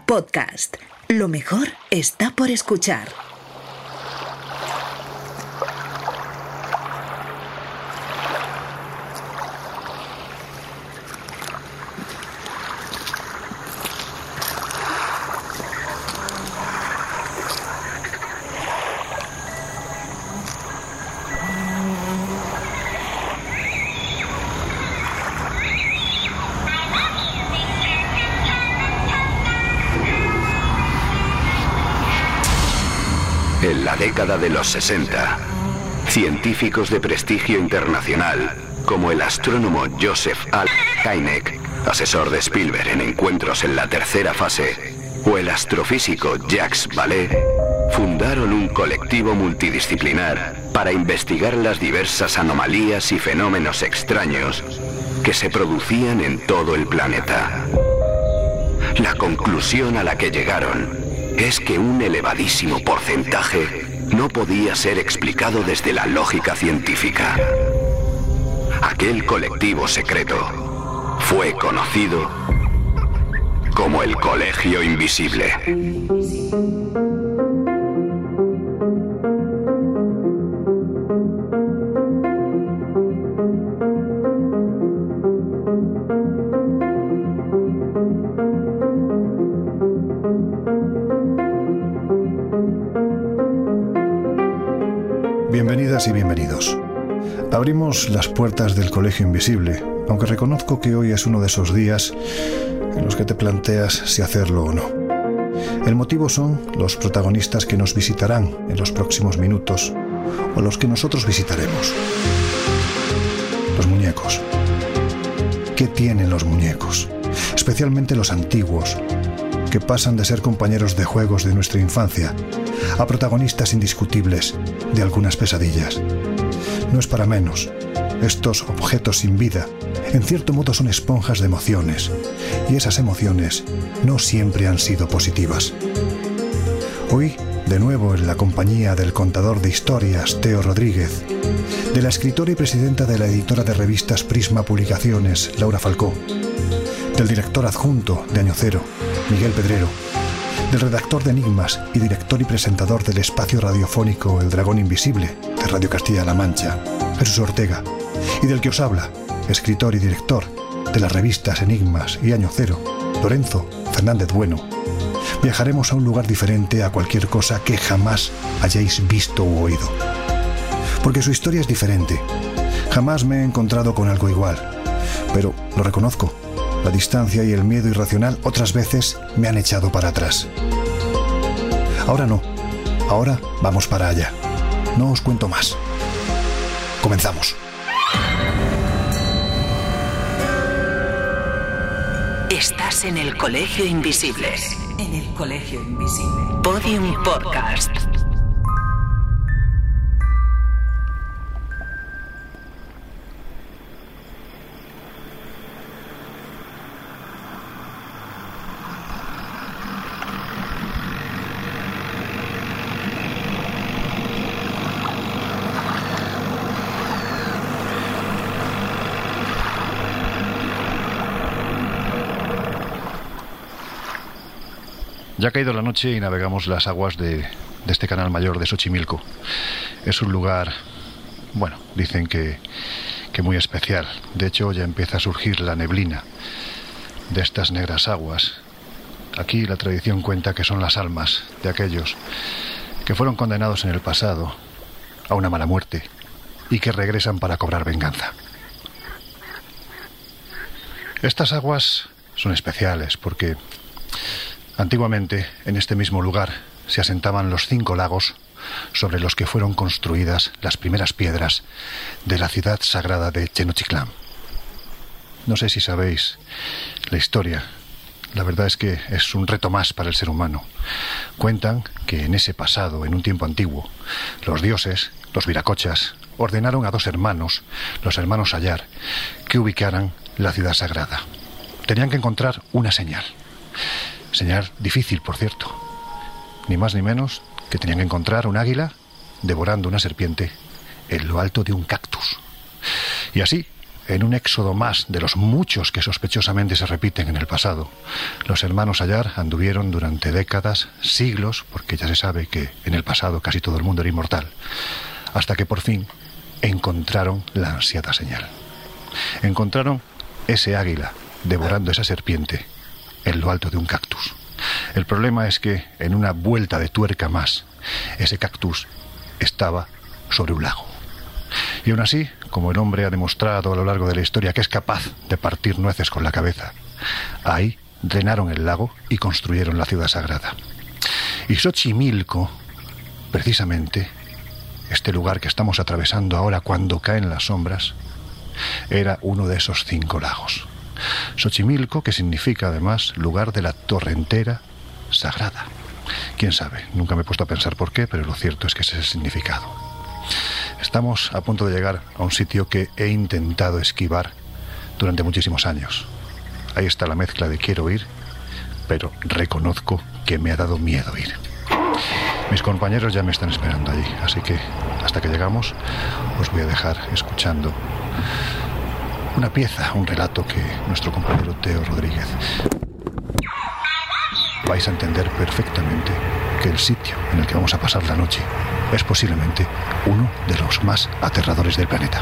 Podcast. Lo mejor está por escuchar. En la década de los 60, científicos de prestigio internacional, como el astrónomo Joseph Al Hynek, asesor de Spielberg en encuentros en la tercera fase, o el astrofísico Jacques Vallée, fundaron un colectivo multidisciplinar para investigar las diversas anomalías y fenómenos extraños que se producían en todo el planeta. La conclusión a la que llegaron es que un elevadísimo porcentaje no podía ser explicado desde la lógica científica. Aquel colectivo secreto fue conocido como el Colegio Invisible. Bienvenidas y bienvenidos. Abrimos las puertas del Colegio Invisible, aunque reconozco que hoy es uno de esos días en los que te planteas si hacerlo o no. El motivo son los protagonistas que nos visitarán en los próximos minutos o los que nosotros visitaremos. Los muñecos. ¿Qué tienen los muñecos? Especialmente los antiguos, que pasan de ser compañeros de juegos de nuestra infancia a protagonistas indiscutibles de algunas pesadillas. No es para menos. Estos objetos sin vida, en cierto modo, son esponjas de emociones, y esas emociones no siempre han sido positivas. Hoy, de nuevo en la compañía del contador de historias, Teo Rodríguez, de la escritora y presidenta de la editora de revistas Prisma Publicaciones, Laura Falcó, del director adjunto de Año Cero, Miguel Pedrero, del redactor de Enigmas y director y presentador del espacio radiofónico El Dragón Invisible de Radio Castilla-La Mancha, Jesús Ortega, y del que os habla, escritor y director de las revistas Enigmas y Año Cero, Lorenzo Fernández Bueno. Viajaremos a un lugar diferente a cualquier cosa que jamás hayáis visto u oído. Porque su historia es diferente. Jamás me he encontrado con algo igual, pero lo reconozco. La distancia y el miedo irracional otras veces me han echado para atrás. Ahora no. Ahora vamos para allá. No os cuento más. Comenzamos. Estás en el Colegio Invisible. En el Colegio Invisible. Podium Podcast. Ya ha caído la noche y navegamos las aguas de este canal mayor de Xochimilco. Es un lugar, bueno, dicen que muy especial. De hecho, ya empieza a surgir la neblina de estas negras aguas. Aquí la tradición cuenta que son las almas de aquellos que fueron condenados en el pasado a una mala muerte y que regresan para cobrar venganza. Estas aguas son especiales porque antiguamente, en este mismo lugar, se asentaban los 5 lagos sobre los que fueron construidas las primeras piedras de la ciudad sagrada de Tenochtitlán. No sé si sabéis la historia. La verdad es que es un reto más para el ser humano. Cuentan que en ese pasado, en un tiempo antiguo, los dioses, los viracochas, ordenaron a 2 hermanos, los hermanos Ayar, que ubicaran la ciudad sagrada. Tenían que encontrar una señal. Señal difícil, por cierto. Ni más ni menos que tenían que encontrar un águila devorando una serpiente en lo alto de un cactus. Y así, en un éxodo más de los muchos que sospechosamente se repiten en el pasado, los hermanos Ayar anduvieron durante décadas, siglos, porque ya se sabe que en el pasado casi todo el mundo era inmortal, hasta que por fin encontraron la ansiada señal. Encontraron ese águila devorando esa serpiente en lo alto de un cactus. El problema es que, en una vuelta de tuerca más, ese cactus estaba sobre un lago. Y aún así, como el hombre ha demostrado a lo largo de la historia que es capaz de partir nueces con la cabeza, ahí drenaron el lago y construyeron la ciudad sagrada. Y Xochimilco, precisamente, este lugar que estamos atravesando ahora cuando caen las sombras, era uno de esos 5 lagos. Xochimilco, que significa además lugar de la torrentera sagrada. Quién sabe, nunca me he puesto a pensar por qué, pero lo cierto es que ese es el significado. Estamos a punto de llegar a un sitio que he intentado esquivar durante muchísimos años. Ahí está la mezcla de quiero ir, pero reconozco que me ha dado miedo ir. Mis compañeros ya me están esperando allí, así que hasta que llegamos os voy a dejar escuchando una pieza, un relato que nuestro compañero Teo Rodríguez. Vais a entender perfectamente que el sitio en el que vamos a pasar la noche es posiblemente uno de los más aterradores del planeta.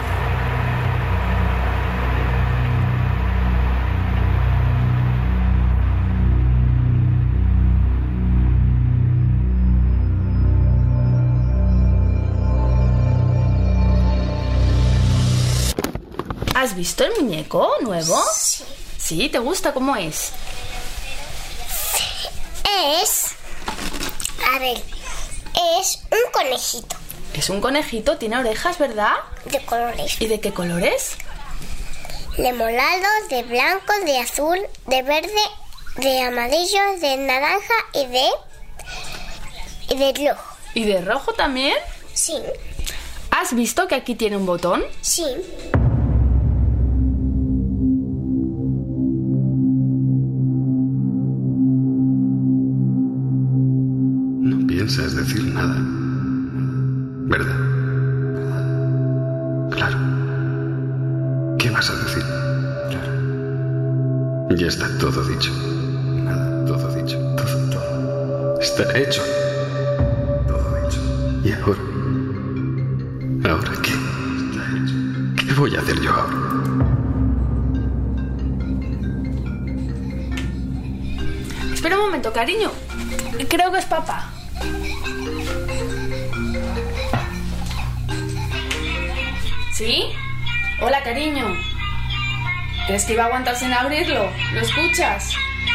¿Has visto el muñeco nuevo? Sí. ¿Sí? ¿Te gusta? ¿Cómo es? Es un conejito. Es un conejito, tiene orejas, ¿verdad? De colores. ¿Y de qué colores? De morado, de blanco, de azul, de verde, de amarillo, de naranja y de rojo. ¿Y de rojo también? Sí. ¿Has visto que aquí tiene un botón? Sí. No piensas decir nada, ¿verdad? Claro. ¿Qué vas a decir? Claro. Ya está todo dicho. Nada, todo dicho. Todo. Está hecho. Todo dicho. ¿Y ahora? ¿Ahora qué? Está hecho. ¿Qué voy a hacer yo ahora? Espera un momento, cariño. Creo que es papá. ¿Sí? Hola, cariño. ¿Crees que iba a aguantar sin abrirlo? ¿Lo escuchas?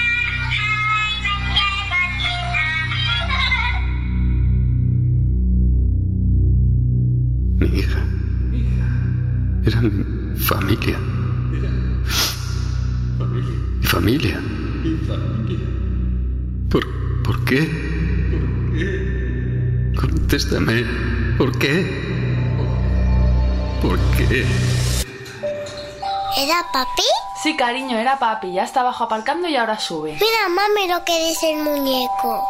Mi hija. Eran familia. Mi familia. ¿Por qué? Contéstame. ¿Por qué? ¿Por qué? ¿Era papi? Sí, cariño, era papi. Ya está abajo aparcando y ahora sube. Mira, mami, lo que dice el muñeco.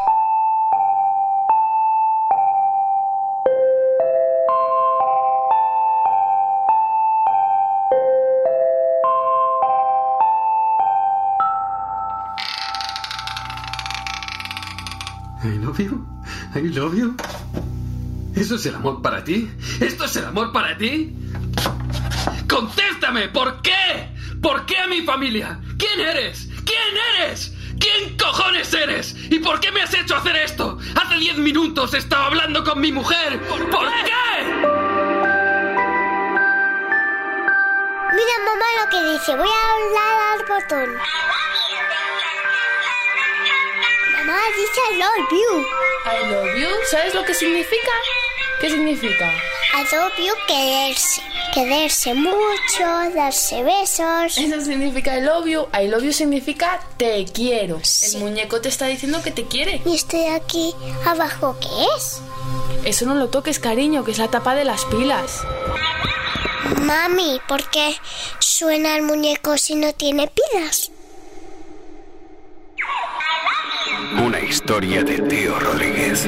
I love you. ¿Eso es el amor para ti? ¿Esto es el amor para ti? ¡Contéstame! ¿Por qué? ¿Por qué a mi familia? ¿Quién eres? ¿Quién eres? ¿Quién cojones eres? ¿Y por qué me has hecho hacer esto? Hace 10 minutos estaba hablando con mi mujer. ¿Por qué? Mira, mamá, lo que dice. Voy a hablar al botón. Mamá dice I love you. I love you. ¿Sabes lo que significa? ¿Qué significa? I love you, quererse. Quererse mucho, darse besos. Eso significa I love you. I love you significa te quiero. Sí. El muñeco te está diciendo que te quiere. Y estoy aquí abajo, ¿qué es? Eso no lo toques, cariño, que es la tapa de las pilas. Mami, ¿por qué suena el muñeco si no tiene pilas? Una historia de Teo Rodríguez.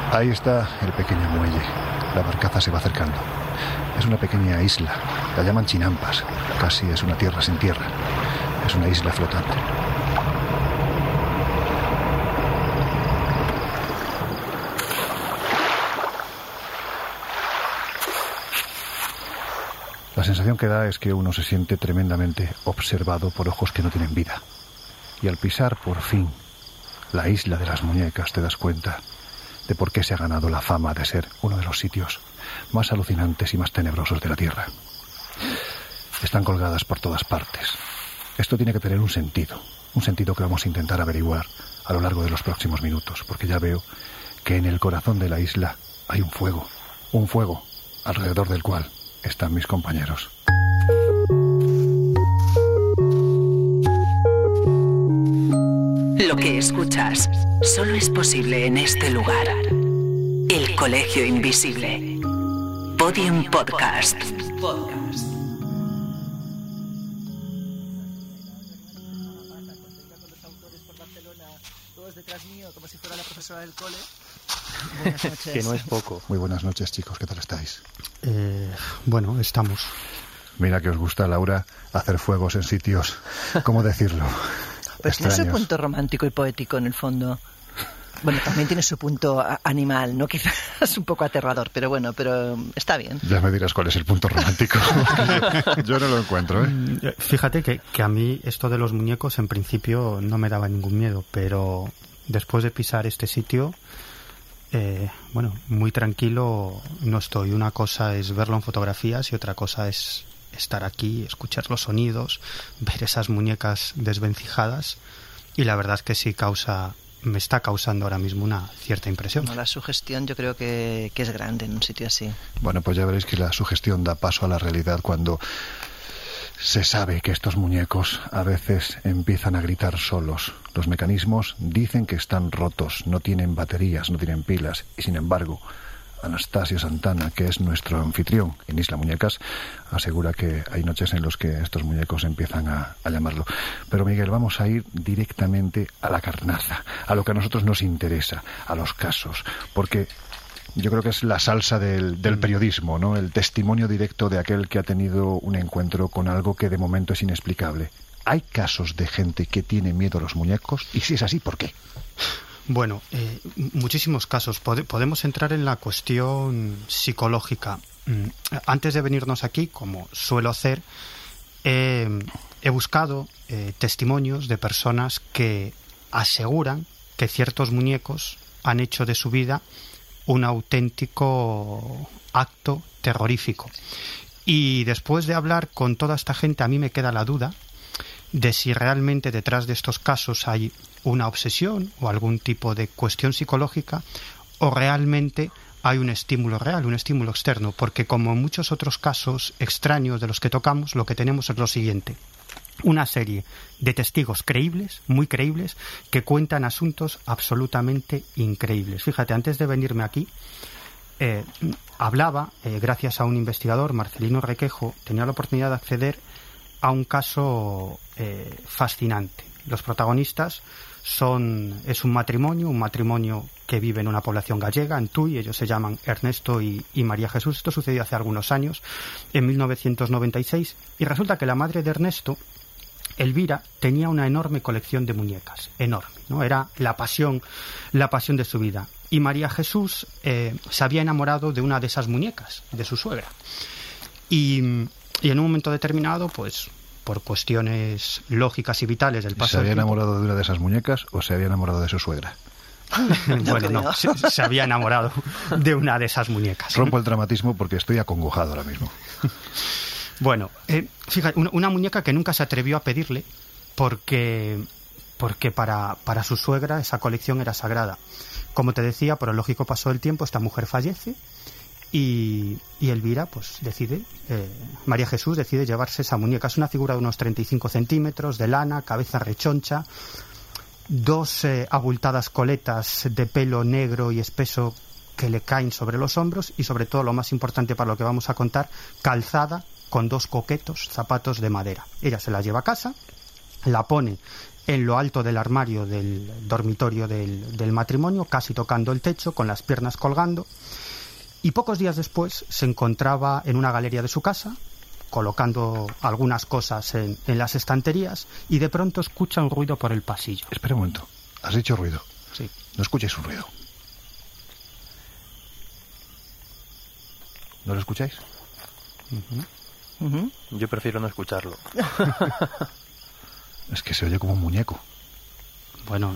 Ahí está el pequeño muelle. La barcaza se va acercando. Es una pequeña isla. La llaman Chinampas. Casi es una tierra sin tierra. Es una isla flotante. La sensación que da es que uno se siente tremendamente observado por ojos que no tienen vida. Y al pisar, por fin, la isla de las muñecas, te das cuenta de por qué se ha ganado la fama de ser uno de los sitios más alucinantes y más tenebrosos de la Tierra. Están colgadas por todas partes. Esto tiene que tener un sentido que vamos a intentar averiguar a lo largo de los próximos minutos, porque ya veo que en el corazón de la isla hay un fuego alrededor del cual están mis compañeros. Lo que escuchas solo es posible en este lugar. El Colegio Invisible. Podium Podcast. Todos detrás mío, como si fuera la profesora del cole. Buenas noches. Que no es poco. Muy buenas noches, chicos. ¿Qué tal estáis? Bueno, estamos. Mira que os gusta, Laura, hacer fuegos en sitios, ¿cómo decirlo? Pues tiene su extraños. punto romántico y poético en el fondo. Bueno, también tiene su punto animal, ¿no? Quizás un poco aterrador, pero bueno, pero está bien. Ya me dirás cuál es el punto romántico. Yo no lo encuentro, ¿eh? Fíjate que a mí esto de los muñecos en principio no me daba ningún miedo, pero después de pisar este sitio, bueno, muy tranquilo no estoy. Una cosa es verlo en fotografías y otra cosa es estar aquí, escuchar los sonidos, ver esas muñecas desvencijadas, y la verdad es que sí me está causando ahora mismo una cierta impresión. No, la sugestión yo creo que es grande en un sitio así. Bueno, pues ya veréis que la sugestión da paso a la realidad cuando se sabe que estos muñecos a veces empiezan a gritar solos. Los mecanismos dicen que están rotos, no tienen baterías, no tienen pilas, y sin embargo Anastasio Santana, que es nuestro anfitrión en Isla Muñecas, asegura que hay noches en las que estos muñecos empiezan a llamarlo. Pero Miguel, vamos a ir directamente a la carnaza, a lo que a nosotros nos interesa, a los casos, porque yo creo que es la salsa del periodismo, ¿no? El testimonio directo de aquel que ha tenido un encuentro con algo que de momento es inexplicable. ¿Hay casos de gente que tiene miedo a los muñecos? Y si es así, ¿por qué? Bueno, muchísimos casos. Podemos entrar en la cuestión psicológica. Antes de venirnos aquí, como suelo hacer, he buscado testimonios de personas que aseguran que ciertos muñecos han hecho de su vida un auténtico acto terrorífico. Y después de hablar con toda esta gente, a mí me queda la duda de si realmente detrás de estos casos hay una obsesión o algún tipo de cuestión psicológica, o realmente hay un estímulo real, un estímulo externo, porque como en muchos otros casos extraños de los que tocamos, lo que tenemos es lo siguiente: una serie de testigos creíbles, muy creíbles, que cuentan asuntos absolutamente increíbles. Fíjate, antes de venirme aquí, hablaba, gracias a un investigador, Marcelino Requejo, tenía la oportunidad de acceder a un caso fascinante. Los protagonistas es un matrimonio que vive en una población gallega, en Tui. Ellos se llaman Ernesto y María Jesús. Esto sucedió hace algunos años, en 1996, y resulta que la madre de Ernesto, Elvira, tenía una enorme colección de muñecas, enorme, ¿no? Era la pasión de su vida. Y María Jesús se había enamorado de una de esas muñecas, de su suegra. Y en un momento determinado, pues por cuestiones lógicas y vitales del paso. ¿Se había enamorado de una de esas muñecas o se había enamorado de su suegra? Bueno, no, se había enamorado de una de esas muñecas. Rompo el dramatismo porque estoy acongojado ahora mismo. Bueno, fíjate, una muñeca que nunca se atrevió a pedirle porque para su suegra esa colección era sagrada. Como te decía, por el lógico paso del tiempo, esta mujer fallece y Elvira, pues María Jesús decide llevarse esa muñeca. Es una figura de unos 35 centímetros, de lana, cabeza rechoncha, dos abultadas coletas de pelo negro y espeso que le caen sobre los hombros, y sobre todo, lo más importante para lo que vamos a contar, calzada con dos coquetos zapatos de madera. Ella se la lleva a casa, la pone en lo alto del armario del dormitorio del matrimonio, casi tocando el techo, con las piernas colgando, y pocos días después se encontraba en una galería de su casa, colocando algunas cosas en las estanterías, y de pronto escucha un ruido por el pasillo. Espera un momento, has dicho ruido. Sí. No escucháis un ruido. ¿No lo escucháis? Yo prefiero no escucharlo. Es que se oye como un muñeco. Bueno,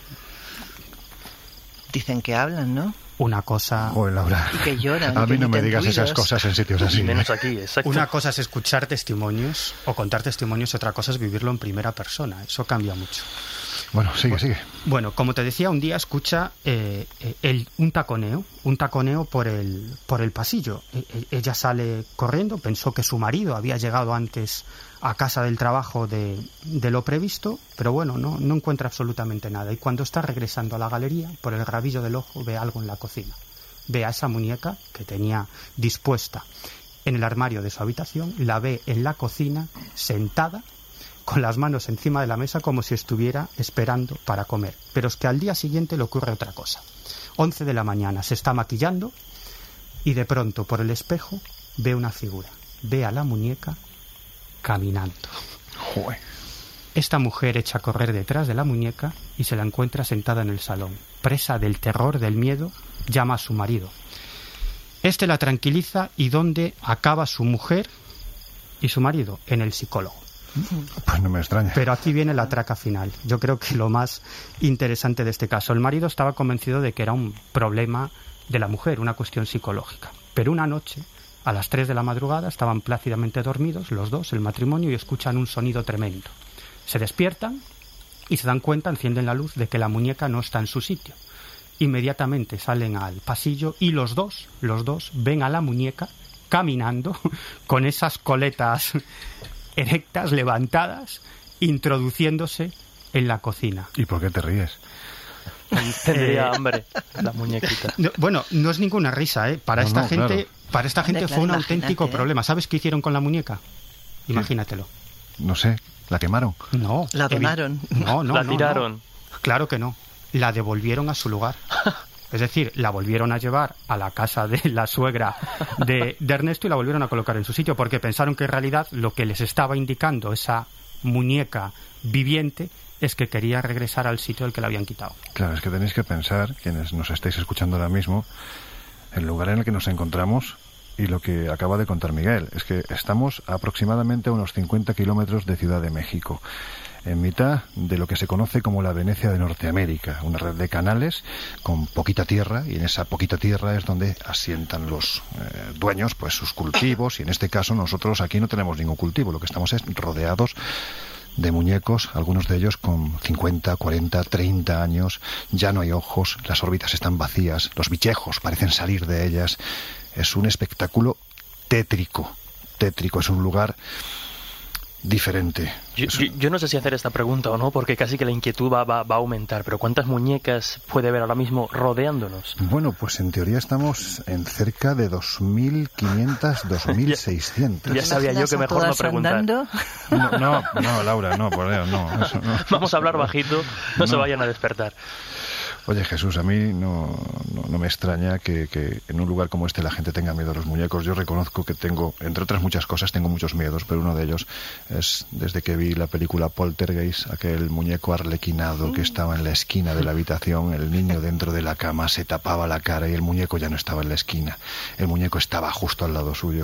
Dicen que hablan, ¿no? una cosa... Joder, Laura. Y que lloran. A que mí no me emiten digas esas ruidos. cosas en sitios así. Y menos aquí, exacto. Una cosa es escuchar testimonios o contar testimonios, otra cosa es vivirlo en primera persona. Eso cambia mucho. Bueno, sigue. Bueno, como te decía, un día escucha un taconeo por el pasillo. Ella sale corriendo, pensó que su marido había llegado antes a casa del trabajo de lo previsto, pero bueno, no encuentra absolutamente nada. Y cuando está regresando a la galería, por el rabillo del ojo ve algo en la cocina. Ve a esa muñeca que tenía dispuesta en el armario de su habitación, la ve en la cocina sentada, con las manos encima de la mesa como si estuviera esperando para comer. Pero es que al día siguiente le ocurre otra cosa. 11 de la mañana, se está maquillando y de pronto por el espejo ve una figura. Ve a la muñeca caminando. Joder. Esta mujer echa a correr detrás de la muñeca y se la encuentra sentada en el salón. Presa del terror, del miedo, llama a su marido. Este la tranquiliza y ¿dónde acaba su mujer y su marido? En el psicólogo. Pues no me extraña. Pero aquí viene la traca final. Yo creo que lo más interesante de este caso. El marido estaba convencido de que era un problema de la mujer, una cuestión psicológica. Pero una noche, a las 3 de la madrugada, estaban plácidamente dormidos los dos, el matrimonio, y escuchan un sonido tremendo. Se despiertan y se dan cuenta, encienden la luz, de que la muñeca no está en su sitio. Inmediatamente salen al pasillo y los dos ven a la muñeca caminando con esas coletas erectas, levantadas, introduciéndose en la cocina. ¿Y por qué te ríes? Tendría hambre la muñequita. Bueno, no es ninguna risa, ¿eh? Para esta gente Hombre, fue un claro, auténtico imagínate. problema. ¿Sabes qué hicieron con la muñeca? Imagínatelo. No sé, ¿la quemaron? No. La donaron. No. La tiraron. No. Claro que no. La devolvieron a su lugar. Es decir, la volvieron a llevar a la casa de la suegra de Ernesto y la volvieron a colocar en su sitio porque pensaron que en realidad lo que les estaba indicando esa muñeca viviente es que quería regresar al sitio del que la habían quitado. Claro, es que tenéis que pensar, quienes nos estáis escuchando ahora mismo, el lugar en el que nos encontramos y lo que acaba de contar Miguel. Es que estamos aproximadamente a unos 50 kilómetros de Ciudad de México, en mitad de lo que se conoce como la Venecia de Norteamérica, una red de canales con poquita tierra, y en esa poquita tierra es donde asientan los dueños pues sus cultivos, y en este caso nosotros aquí no tenemos ningún cultivo, lo que estamos es rodeados de muñecos, algunos de ellos con 50, 40, 30 años, ya no hay ojos, las órbitas están vacías, los bichejos parecen salir de ellas. Es un espectáculo tétrico, es un lugar diferente. Yo no sé si hacer esta pregunta o no, porque casi que la inquietud va a aumentar, pero ¿cuántas muñecas puede haber ahora mismo rodeándonos? Bueno, pues en teoría estamos en cerca de 2.500, 2.600. Ya sabía yo que mejor no preguntar. Andando? No, Laura, no, por Dios, no, eso no. Vamos a hablar bajito, no se vayan a despertar. Oye, Jesús, a mí no me extraña que en un lugar como este la gente tenga miedo a los muñecos. Yo reconozco que tengo, entre otras muchas cosas, tengo muchos miedos, pero uno de ellos es desde que vi la película Poltergeist, aquel muñeco arlequinado que estaba en la esquina de la habitación, el niño dentro de la cama se tapaba la cara y el muñeco ya no estaba en la esquina, el muñeco estaba justo al lado suyo.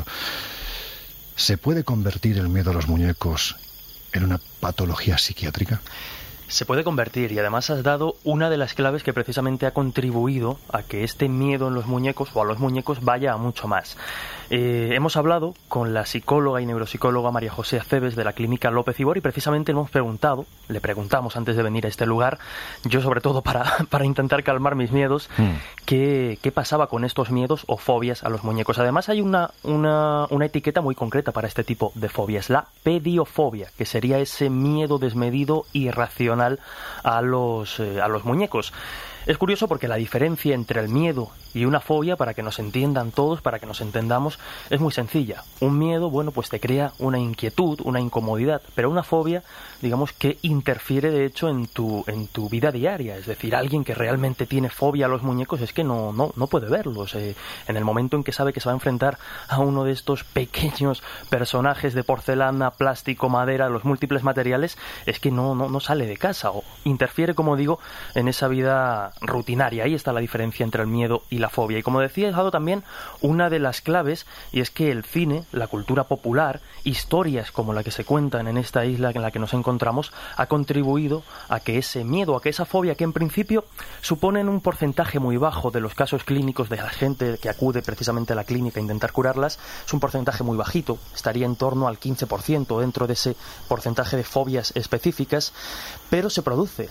¿Se puede convertir el miedo a los muñecos en una patología psiquiátrica? Se puede convertir, y además has dado una de las claves que precisamente ha contribuido a que este miedo en los muñecos o a los muñecos vaya a mucho más. Hemos hablado con la psicóloga y neuropsicóloga María José Aceves de la clínica López Ibor y precisamente le preguntamos antes de venir a este lugar, yo sobre todo para intentar calmar mis miedos, qué pasaba con estos miedos o fobias a los muñecos. Además hay una etiqueta muy concreta para este tipo de fobias, la pediofobia, que sería ese miedo desmedido, irracional a los muñecos. Es curioso porque la diferencia entre el miedo y una fobia, para que nos entiendan todos, para que nos entendamos, es muy sencilla. Un miedo, bueno, pues te crea una inquietud, una incomodidad, pero una fobia, digamos que interfiere de hecho en tu vida diaria. Es decir, alguien que realmente tiene fobia a los muñecos es que no puede verlos. En el momento en que sabe que se va a enfrentar a uno de estos pequeños personajes de porcelana, plástico, madera, los múltiples materiales, es que no sale de casa, o interfiere, como digo, en esa vida rutinaria. Ahí está la diferencia entre el miedo y la fobia. Y como decía, he dado también una de las claves, y es que el cine, la cultura popular, historias como la que se cuentan en esta isla en la que nos encontramos, ha contribuido a que ese miedo, a que esa fobia, que en principio suponen un porcentaje muy bajo de los casos clínicos de la gente que acude precisamente a la clínica a intentar curarlas, es un porcentaje muy bajito, estaría en torno al 15% dentro de ese porcentaje de fobias específicas, pero se produce,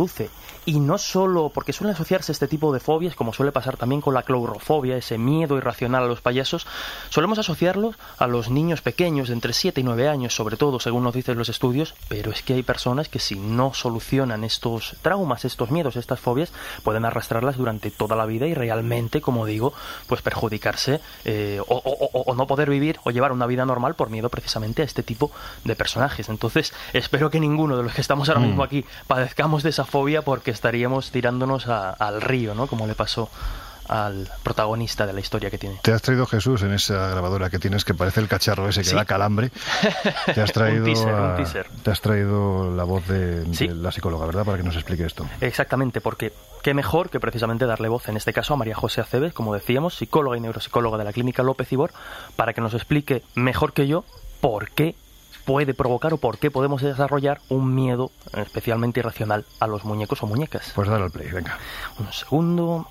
y no solo porque suelen asociarse este tipo de fobias, como suele pasar también con la clourofobia, ese miedo irracional a los payasos, solemos asociarlos a los niños pequeños de entre 7 y 9 años, sobre todo, según nos dicen los estudios, pero es que hay personas que si no solucionan estos traumas, estos miedos, estas fobias, pueden arrastrarlas durante toda la vida y realmente, como digo, pues perjudicarse o no poder vivir o llevar una vida normal por miedo precisamente a este tipo de personajes. Entonces, espero que ninguno de los que estamos ahora mismo aquí padezcamos de esa fobia, porque estaríamos tirándonos al río, ¿no? Como le pasó al protagonista de la historia que tiene. Te has traído, Jesús, en esa grabadora que tienes, que parece el cacharro ese que da calambre. Te has traído un teaser. Te has traído la voz de la psicóloga, ¿verdad? Para que nos explique esto. Exactamente, porque qué mejor que precisamente darle voz, en este caso, a María José Aceves, como decíamos, psicóloga y neuropsicóloga de la Clínica López Ibor, para que nos explique mejor que yo por qué puede provocar o por qué podemos desarrollar un miedo especialmente irracional a los muñecos o muñecas. Pues dale al play, venga. Un segundo.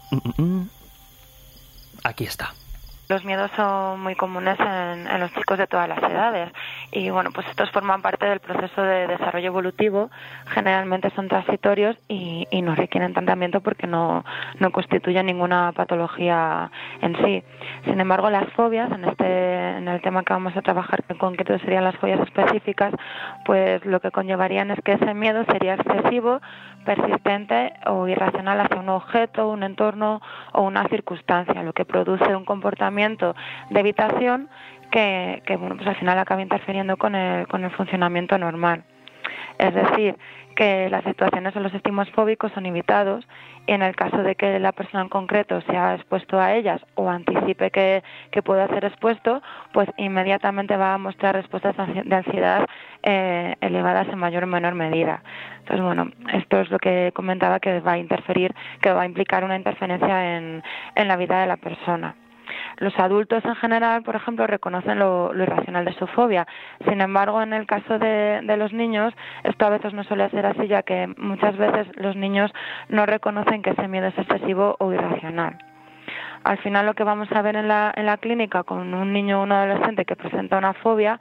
Aquí está. Los miedos son muy comunes en los chicos de todas las edades y bueno, pues estos forman parte del proceso de desarrollo evolutivo, generalmente son transitorios y no requieren tratamiento porque no constituyen ninguna patología en sí. Sin embargo, las fobias, en el tema que vamos a trabajar, que en concreto serían las fobias específicas, pues lo que conllevarían es que ese miedo sería excesivo, persistente o irracional hacia un objeto, un entorno o una circunstancia, lo que produce un comportamiento de evitación que bueno, pues al final acaba interfiriendo con el funcionamiento normal. Es decir, que las situaciones o los estímulos fóbicos son evitados y en el caso de que la persona en concreto sea expuesto a ellas o anticipe que pueda ser expuesto, pues inmediatamente va a mostrar respuestas de ansiedad elevadas en mayor o menor medida. Entonces, bueno, esto es lo que comentaba, que va a interferir, que va a implicar una interferencia en la vida de la persona. Los adultos en general, por ejemplo, reconocen lo irracional de su fobia. Sin embargo, en el caso de los niños, esto a veces no suele ser así, ya que muchas veces los niños no reconocen que ese miedo es excesivo o irracional. Al final, lo que vamos a ver en la clínica con un niño o un adolescente que presenta una fobia,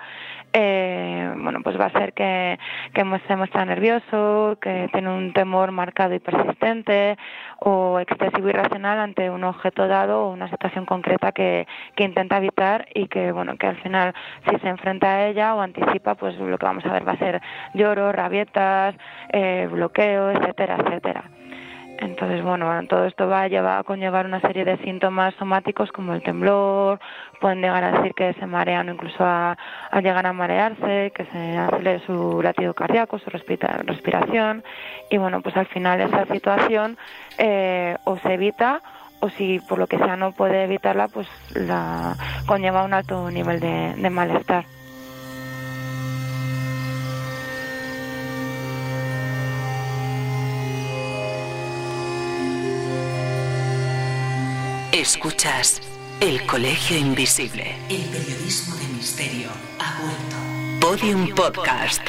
bueno, pues va a ser que se muestra nervioso, que tiene un temor marcado y persistente o excesivo irracional ante un objeto dado o una situación concreta que intenta evitar y que, bueno, que al final, si se enfrenta a ella o anticipa, pues lo que vamos a ver va a ser lloro, rabietas, bloqueo, etcétera, etcétera. Entonces, bueno, todo esto va a conllevar una serie de síntomas somáticos como el temblor, pueden llegar a decir que se marean o incluso a llegar a marearse, que se acelere su latido cardíaco, su respiración y bueno, pues al final esa situación o se evita o si por lo que sea no puede evitarla, pues la conlleva un alto nivel de malestar. Escuchas El Colegio Invisible. El periodismo de misterio ha vuelto. Podium Podcast.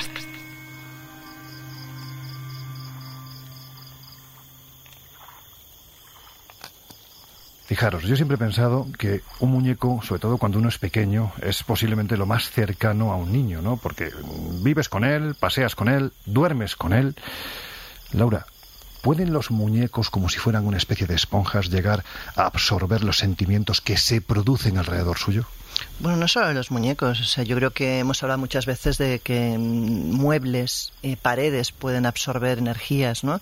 Fijaros, yo siempre he pensado que un muñeco, sobre todo cuando uno es pequeño, es posiblemente lo más cercano a un niño, ¿no? Porque vives con él, paseas con él, duermes con él. Laura, ¿pueden los muñecos, como si fueran una especie de esponjas, llegar a absorber los sentimientos que se producen alrededor suyo? Bueno, no solo los muñecos, o sea, yo creo que hemos hablado muchas veces de que muebles, paredes pueden absorber energías, ¿no?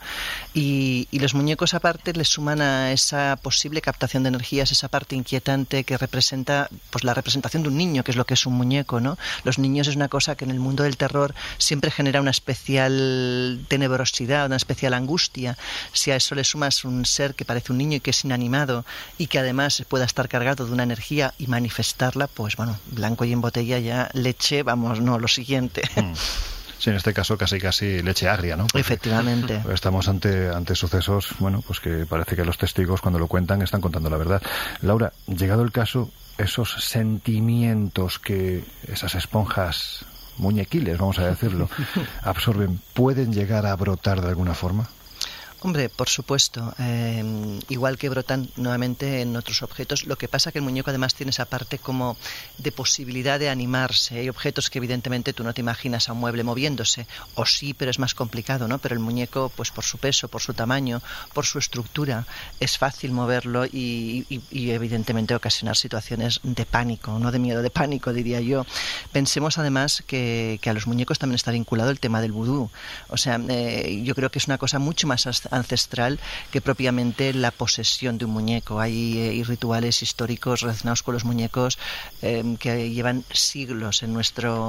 Y los muñecos aparte le suman a esa posible captación de energías, esa parte inquietante que representa pues la representación de un niño, que es lo que es un muñeco, ¿no? Los niños es una cosa que en el mundo del terror siempre genera una especial tenebrosidad, una especial angustia. Si a eso le sumas un ser que parece un niño y que es inanimado y que además pueda estar cargado de una energía y manifestarla, pues bueno, blanco y en botella ya, leche, vamos, no, lo siguiente. Sí, en este caso casi leche agria, ¿no? Porque efectivamente. Estamos ante sucesos, bueno, pues que parece que los testigos cuando lo cuentan están contando la verdad. Laura, llegado el caso, esos sentimientos que esas esponjas muñequiles, vamos a decirlo, absorben, ¿pueden llegar a brotar de alguna forma? Hombre, por supuesto, igual que brotan nuevamente en otros objetos. Lo que pasa que el muñeco además tiene esa parte como de posibilidad de animarse. Hay objetos que evidentemente tú no te imaginas a un mueble moviéndose, o sí, pero es más complicado, ¿no? Pero el muñeco, pues por su peso, por su tamaño, por su estructura, es fácil moverlo y evidentemente ocasionar situaciones de pánico, no de miedo, de pánico, diría yo. Pensemos además que a los muñecos también está vinculado el tema del vudú. O sea, yo creo que es una cosa mucho más ancestral que propiamente la posesión de un muñeco. Hay rituales históricos relacionados con los muñecos que llevan siglos en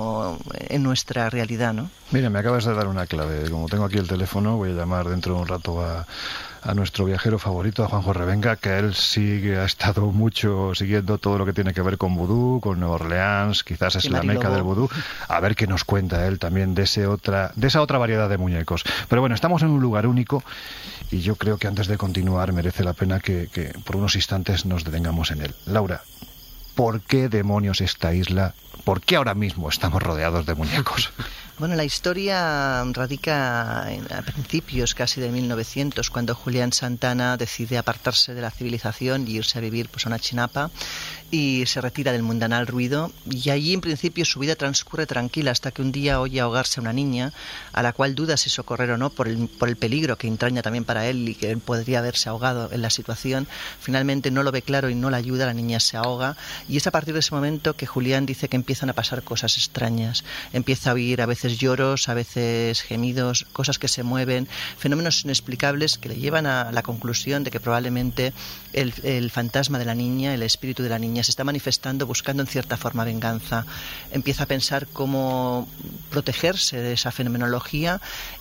nuestra realidad, ¿no? Mira, me acabas de dar una clave. Como tengo aquí el teléfono, voy a llamar dentro de un rato a nuestro viajero favorito, a Juanjo Revenga, que él sí que ha estado mucho siguiendo todo lo que tiene que ver con vudú, con Nueva Orleans, quizás es la meca del vudú. A ver qué nos cuenta él también de esa otra variedad de muñecos. Pero bueno, estamos en un lugar único y yo creo que antes de continuar merece la pena que por unos instantes nos detengamos en él. Laura, ¿por qué demonios esta isla? ¿Por qué ahora mismo estamos rodeados de muñecos? Bueno, la historia radica a principios casi de 1900, cuando Julián Santana decide apartarse de la civilización y irse a vivir pues a una chinapa y se retira del mundanal ruido, y allí en principio su vida transcurre tranquila hasta que un día oye ahogarse a una niña a la cual duda si socorrer o no por el peligro que entraña también para él y que él podría haberse ahogado en la situación. Finalmente no lo ve claro y no la ayuda, la niña se ahoga y es a partir de ese momento que Julián dice que empiezan a pasar cosas extrañas, empieza a oír a veces lloros, a veces gemidos, cosas que se mueven, fenómenos inexplicables que le llevan a la conclusión de que probablemente el fantasma de la niña, el espíritu de la niña se está manifestando buscando en cierta forma venganza. Empieza a pensar cómo protegerse de esa fenomenología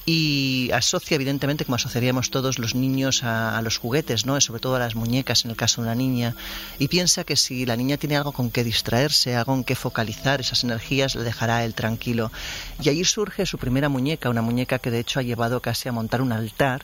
y asocia evidentemente, como asociaríamos todos los niños a los juguetes, ¿no? Sobre todo a las muñecas en el caso de una niña, y piensa que si la niña tiene algo con que distraerse, algo en que focalizar esas energías, le dejará a él tranquilo. Y allí surge su primera muñeca, una muñeca que de hecho ha llevado casi a montar un altar,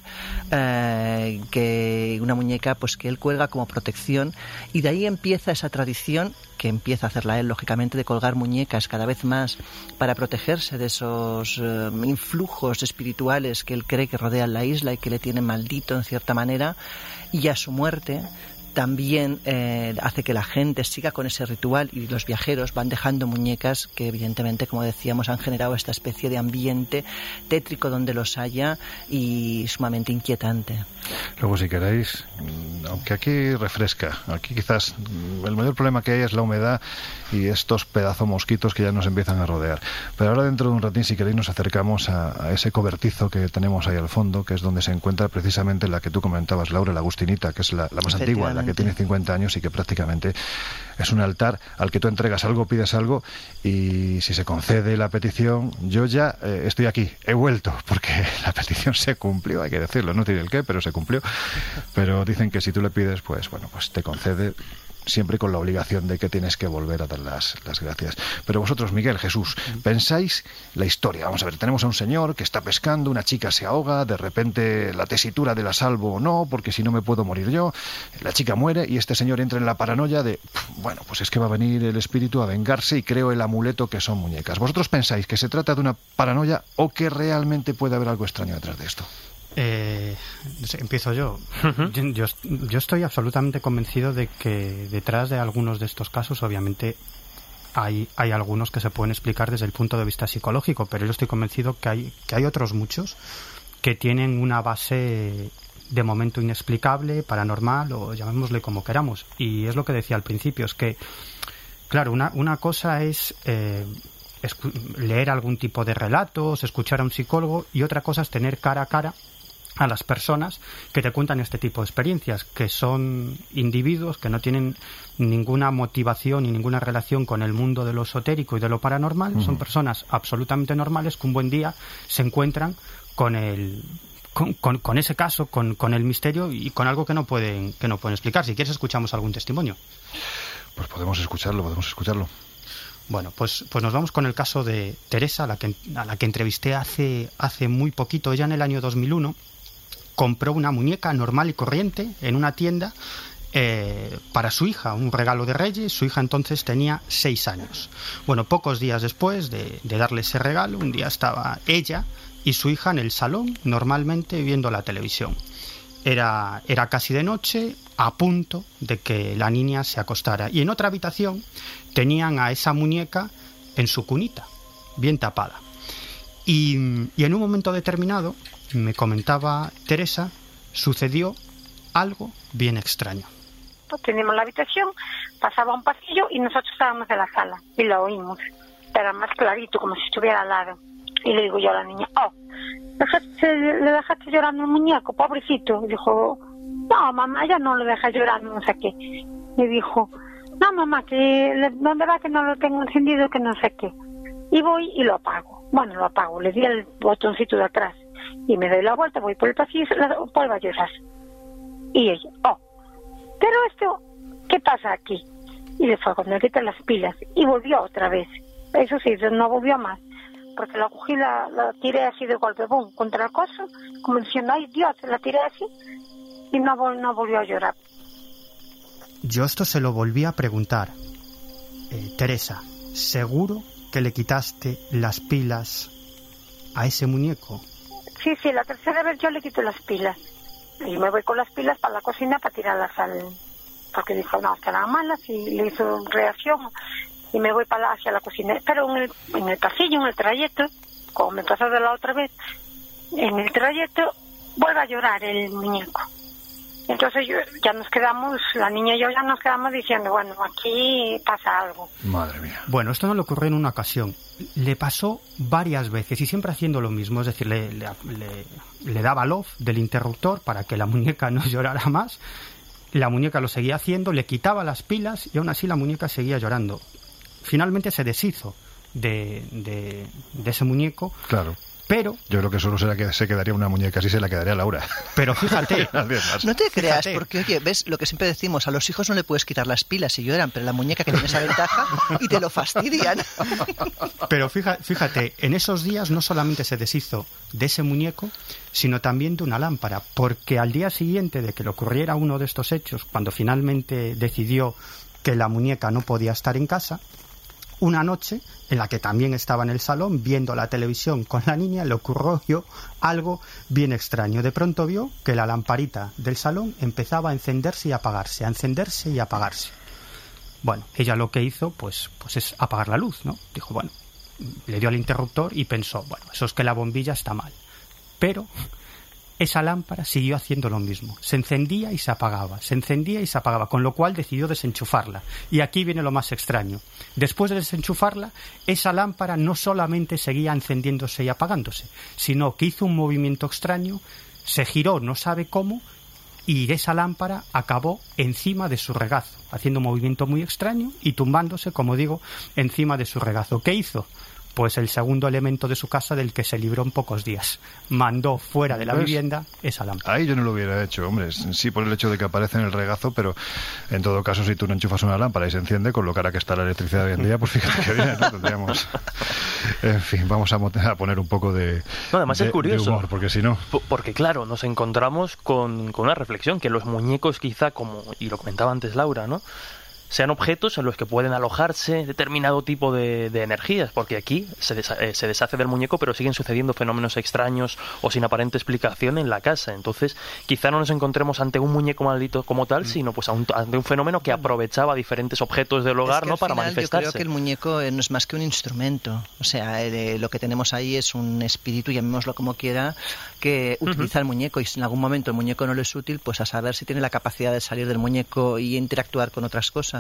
una muñeca pues que él cuelga como protección, y de ahí empieza esa tradición que empieza a hacerla él, lógicamente, de colgar muñecas cada vez más para protegerse de esos influjos espirituales que él cree que rodean la isla y que le tienen maldito en cierta manera, y a su muerte también hace que la gente siga con ese ritual y los viajeros van dejando muñecas que evidentemente, como decíamos, han generado esta especie de ambiente tétrico donde los haya y sumamente inquietante. Luego, si queréis, aunque aquí refresca, aquí quizás el mayor problema que hay es la humedad y estos pedazos mosquitos que ya nos empiezan a rodear. Pero ahora dentro de un ratín, si queréis, nos acercamos a ese cobertizo que tenemos ahí al fondo, que es donde se encuentra precisamente la que tú comentabas, Laura, la Agustinita, que es la más antigua, la que tiene 50 años y que prácticamente es un altar al que tú entregas algo, pides algo y si se concede la petición, yo ya estoy aquí, he vuelto, porque la petición se cumplió, hay que decirlo, no tiene el qué, pero se cumplió. Pero dicen que si tú le pides, pues bueno, pues te concede, siempre con la obligación de que tienes que volver a dar las gracias. Pero vosotros, Miguel, Jesús, pensáis la historia. Vamos a ver, tenemos a un señor que está pescando, una chica se ahoga, de repente la tesitura de la salvo o no, porque si no me puedo morir yo, la chica muere y este señor entra en la paranoia de, bueno, pues es que va a venir el espíritu a vengarse y creo el amuleto que son muñecas. ¿Vosotros pensáis que se trata de una paranoia o que realmente puede haber algo extraño detrás de esto? Empiezo yo. Yo estoy absolutamente convencido de que detrás de algunos de estos casos, obviamente, hay algunos que se pueden explicar desde el punto de vista psicológico, pero yo estoy convencido que hay otros muchos que tienen una base de momento inexplicable, paranormal o llamémosle como queramos. Y es lo que decía al principio, es que Claro, una cosa es leer algún tipo de relatos, escuchar a un psicólogo, y otra cosa es tener cara a cara a las personas que te cuentan este tipo de experiencias, que son individuos que no tienen ninguna motivación ni ninguna relación con el mundo de lo esotérico y de lo paranormal. Son personas absolutamente normales que un buen día se encuentran con ese caso, con el misterio y con algo que no pueden explicar. Si quieres, escuchamos algún testimonio. Pues podemos escucharlo. Bueno, pues nos vamos con el caso de Teresa, a la que entrevisté hace muy poquito. Ella en el año 2001 compró una muñeca normal y corriente en una tienda para su hija, un regalo de Reyes. Su hija entonces tenía 6 años. Bueno, pocos días después de darle ese regalo, un día estaba ella y su hija en el salón, normalmente viendo la televisión. Era casi de noche, a punto de que la niña se acostara. Y en otra habitación tenían a esa muñeca en su cunita, bien tapada. Y en un momento determinado, me comentaba Teresa, sucedió algo bien extraño. Teníamos la habitación, pasaba un pasillo y nosotros estábamos en la sala y lo oímos. Era más clarito, como si estuviera al lado. Y le digo yo a la niña, ¿le dejaste llorando al muñeco, pobrecito? Y dijo, no, mamá, ya no lo deja llorando, no sé qué. Y dijo, no, mamá, que ¿dónde va que no lo tengo encendido, que no sé qué? Y voy y lo apago. Bueno, lo apago, le di el botoncito de atrás y me doy la vuelta, voy por el pasillo y la vuelvo a llorar. Y ella, pero esto, ¿qué pasa aquí? Y le fue cuando le quité las pilas y volvió otra vez. Eso sí, no volvió más, porque la cogí, la tiré así de golpe, boom, contra el coso, como diciendo, ay Dios, la tiré así y no volvió a llorar. Yo esto se lo volví a preguntar. Teresa, ¿seguro que le quitaste las pilas a ese muñeco? Sí, la tercera vez yo le quito las pilas. Y me voy con las pilas para la cocina para tirarlas porque dijo, no, estarán malas, y le hizo reacción. Y me voy hacia la cocina. Pero en el pasillo, en el trayecto, como me pasó de la otra vez, en el trayecto vuelve a llorar el muñeco. Entonces ya nos quedamos, la niña y yo ya nos quedamos diciendo, bueno, aquí pasa algo. Madre mía. Bueno, esto no le ocurrió en una ocasión. Le pasó varias veces y siempre haciendo lo mismo. Es decir, le daba love del interruptor para que la muñeca no llorara más. La muñeca lo seguía haciendo, le quitaba las pilas y aún así la muñeca seguía llorando. Finalmente se deshizo de ese muñeco. Claro. Pero yo creo que solo se quedaría una muñeca, así se la quedaría Laura. Pero fíjate, no te creas, porque oye, ves lo que siempre decimos, a los hijos no le puedes quitar las pilas si lloran, pero la muñeca que tiene esa ventaja y te lo fastidian. Pero fíjate, en esos días no solamente se deshizo de ese muñeco, sino también de una lámpara, porque al día siguiente de que le ocurriera uno de estos hechos, cuando finalmente decidió que la muñeca no podía estar en casa, una noche en la que también estaba en el salón viendo la televisión con la niña, le ocurrió algo bien extraño. De pronto vio que la lamparita del salón empezaba a encenderse y apagarse, a encenderse y apagarse. Bueno, ella lo que hizo pues es apagar la luz, ¿no? Dijo, bueno, le dio al interruptor y pensó, bueno, eso es que la bombilla está mal. Pero esa lámpara siguió haciendo lo mismo. Se encendía y se apagaba, con lo cual decidió desenchufarla. Y aquí viene lo más extraño. Después de desenchufarla, esa lámpara no solamente seguía encendiéndose y apagándose, sino que hizo un movimiento extraño, se giró no sabe cómo, y esa lámpara acabó encima de su regazo, haciendo un movimiento muy extraño y tumbándose, como digo, encima de su regazo. ¿Qué hizo? Pues el segundo elemento de su casa del que se libró en pocos días. Mandó fuera de la vivienda esa lámpara. Ahí yo no lo hubiera hecho, hombre. Sí, por el hecho de que aparece en el regazo, pero en todo caso, si tú no enchufas una lámpara y se enciende, con lo cara que está la electricidad hoy en día, pues fíjate que bien, ¿no? Tendríamos... En fin, vamos a poner un poco de, no, además es curioso, de humor, porque si no... Porque claro, nos encontramos con una reflexión, que los muñecos quizá, como y lo comentaba antes Laura, ¿no?, sean objetos en los que pueden alojarse determinado tipo de energías, porque aquí se deshace del muñeco, pero siguen sucediendo fenómenos extraños o sin aparente explicación en la casa. Entonces, quizá no nos encontremos ante un muñeco maldito como tal, sino pues ante un fenómeno que aprovechaba diferentes objetos del hogar, ¿no?, para manifestarse. Yo creo que el muñeco no es más que un instrumento. O sea, lo que tenemos ahí es un espíritu, llamémoslo como quiera, que utiliza el muñeco, y si en algún momento el muñeco no le es útil, pues a saber si tiene la capacidad de salir del muñeco y interactuar con otras cosas.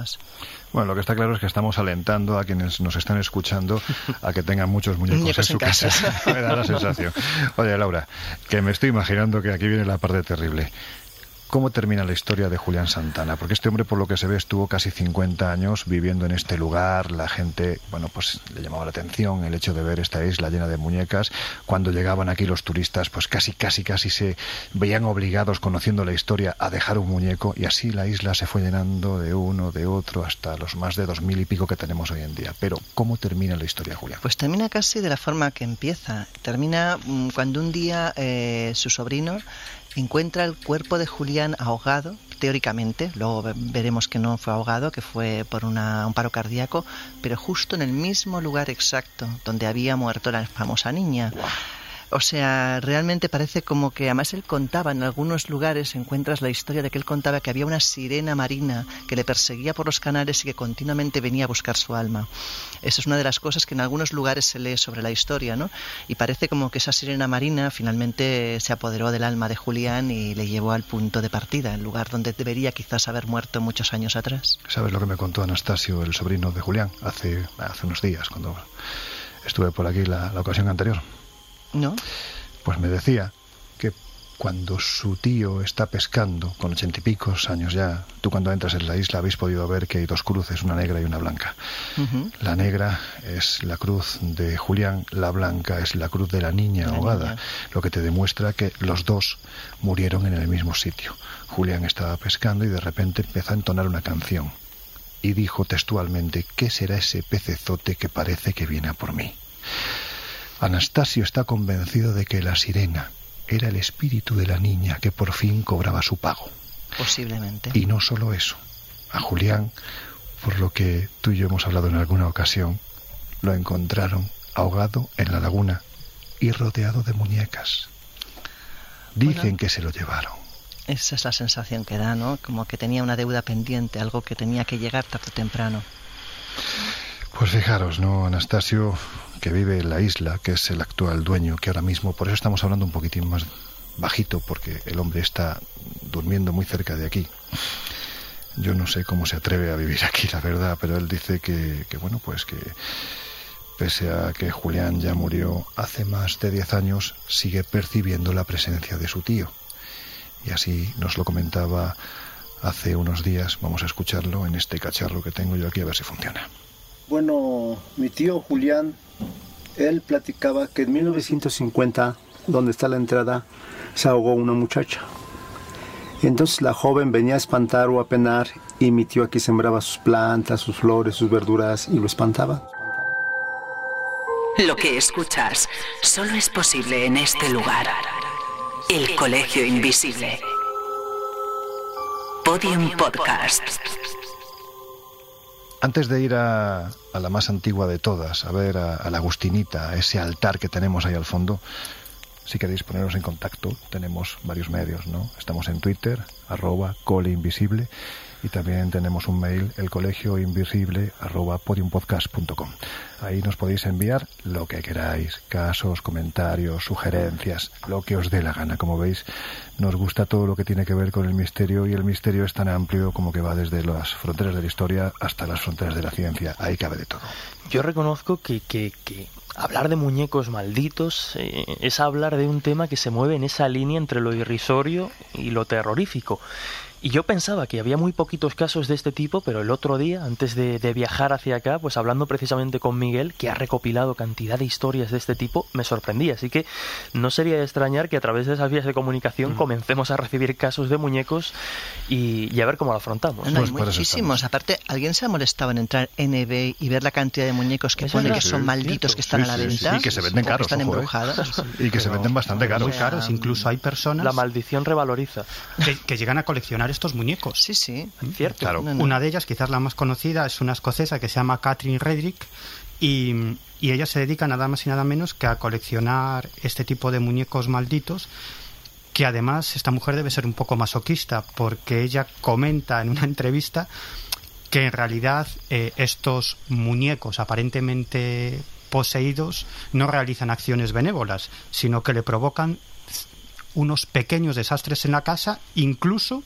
más. Bueno, lo que está claro es que estamos alentando a quienes nos están escuchando a que tengan muchos muñecos en su casa. Me da la sensación. Oye, Laura, que me estoy imaginando que aquí viene la parte terrible. ¿Cómo termina la historia de Julián Santana? Porque este hombre, por lo que se ve, estuvo casi 50 años viviendo en este lugar. La gente, bueno, pues le llamaba la atención el hecho de ver esta isla llena de muñecas. Cuando llegaban aquí los turistas, pues casi se veían obligados, conociendo la historia, a dejar un muñeco. Y así la isla se fue llenando de uno, de otro, hasta los más de 2000 y pico que tenemos hoy en día. Pero, ¿cómo termina la historia, Julián? Pues termina casi de la forma que empieza. Termina cuando un día su sobrino encuentra el cuerpo de Julián ahogado, teóricamente, luego veremos que no fue ahogado, que fue por un paro cardíaco, pero justo en el mismo lugar exacto donde había muerto la famosa niña. Wow. O sea, realmente parece como que, además él contaba, en algunos lugares encuentras la historia de que él contaba que había una sirena marina que le perseguía por los canales y que continuamente venía a buscar su alma. Esa es una de las cosas que en algunos lugares se lee sobre la historia, ¿no? Y parece como que esa sirena marina finalmente se apoderó del alma de Julián y le llevó al punto de partida, el lugar donde debería quizás haber muerto muchos años atrás. ¿Sabes lo que me contó Anastasio, el sobrino de Julián, hace unos días, cuando estuve por aquí la ocasión anterior? ¿No? Pues me decía que cuando su tío está pescando, con 80 y pico años ya, tú cuando entras en la isla habéis podido ver que hay dos cruces, una negra y una blanca. Uh-huh. La negra es la cruz de Julián, la blanca es la cruz de la niña ahogada, lo que te demuestra que los dos murieron en el mismo sitio. Julián estaba pescando y de repente empezó a entonar una canción y dijo textualmente: ¿qué será ese pecezote que parece que viene a por mí? Anastasio está convencido de que la sirena era el espíritu de la niña que por fin cobraba su pago. Posiblemente. Y no solo eso. A Julián, por lo que tú y yo hemos hablado en alguna ocasión, lo encontraron ahogado en la laguna y rodeado de muñecas. Dicen que se lo llevaron. Esa es la sensación que da, ¿no? Como que tenía una deuda pendiente, algo que tenía que llegar tarde o temprano. Pues fijaros, ¿no? Anastasio, que vive en la isla, que es el actual dueño, que ahora mismo, por eso estamos hablando un poquitín más bajito, porque el hombre está durmiendo muy cerca de aquí. Yo no sé cómo se atreve a vivir aquí, la verdad, pero él dice que bueno, pues que pese a que Julián ya murió hace más de 10 años, sigue percibiendo la presencia de su tío. Y así nos lo comentaba hace unos días. Vamos a escucharlo en este cacharro que tengo yo aquí, a ver si funciona. Bueno, mi tío Julián, él platicaba que en 1950, donde está la entrada, se ahogó una muchacha. Entonces la joven venía a espantar o a penar y mi tío aquí sembraba sus plantas, sus flores, sus verduras y lo espantaba. Lo que escuchas solo es posible en este lugar. El Colegio Invisible. Podium Podcast. Antes de ir a la más antigua de todas, a ver a la Agustinita, a ese altar que tenemos ahí al fondo, si queréis poneros en contacto, tenemos varios medios, ¿no? Estamos en Twitter, @coleinvisible, y también tenemos un mail, elcolegioinvisible@podiumpodcast.com. Ahí nos podéis enviar lo que queráis, casos, comentarios, sugerencias, lo que os dé la gana. Como veis, nos gusta todo lo que tiene que ver con el misterio, y el misterio es tan amplio como que va desde las fronteras de la historia hasta las fronteras de la ciencia. Ahí cabe de todo. Yo reconozco que hablar de muñecos malditos es hablar de un tema que se mueve en esa línea entre lo irrisorio y lo terrorífico. Y yo pensaba que había muy poquitos casos de este tipo, pero el otro día, antes de viajar hacia acá, pues hablando precisamente con Miguel, que ha recopilado cantidad de historias de este tipo, me sorprendí. Así que no sería de extrañar que a través de esas vías de comunicación comencemos a recibir casos de muñecos y a ver cómo lo afrontamos. No, hay muchísimos. Aparte, ¿alguien se ha molestado en entrar en eBay y ver la cantidad de muñecos que pone que son malditos, que están a la venta? Y que se venden caros, que están embrujados. Y que se venden bastante caros. Muy caros. Incluso hay personas... La maldición revaloriza. Que llegan a coleccionar estos muñecos. Sí, cierto. Claro. Una de ellas, quizás la más conocida, es una escocesa que se llama Catherine Redrick, y ella se dedica nada más y nada menos que a coleccionar este tipo de muñecos malditos, que además esta mujer debe ser un poco masoquista, porque ella comenta en una entrevista que en realidad estos muñecos aparentemente poseídos no realizan acciones benévolas, sino que le provocan unos pequeños desastres en la casa, incluso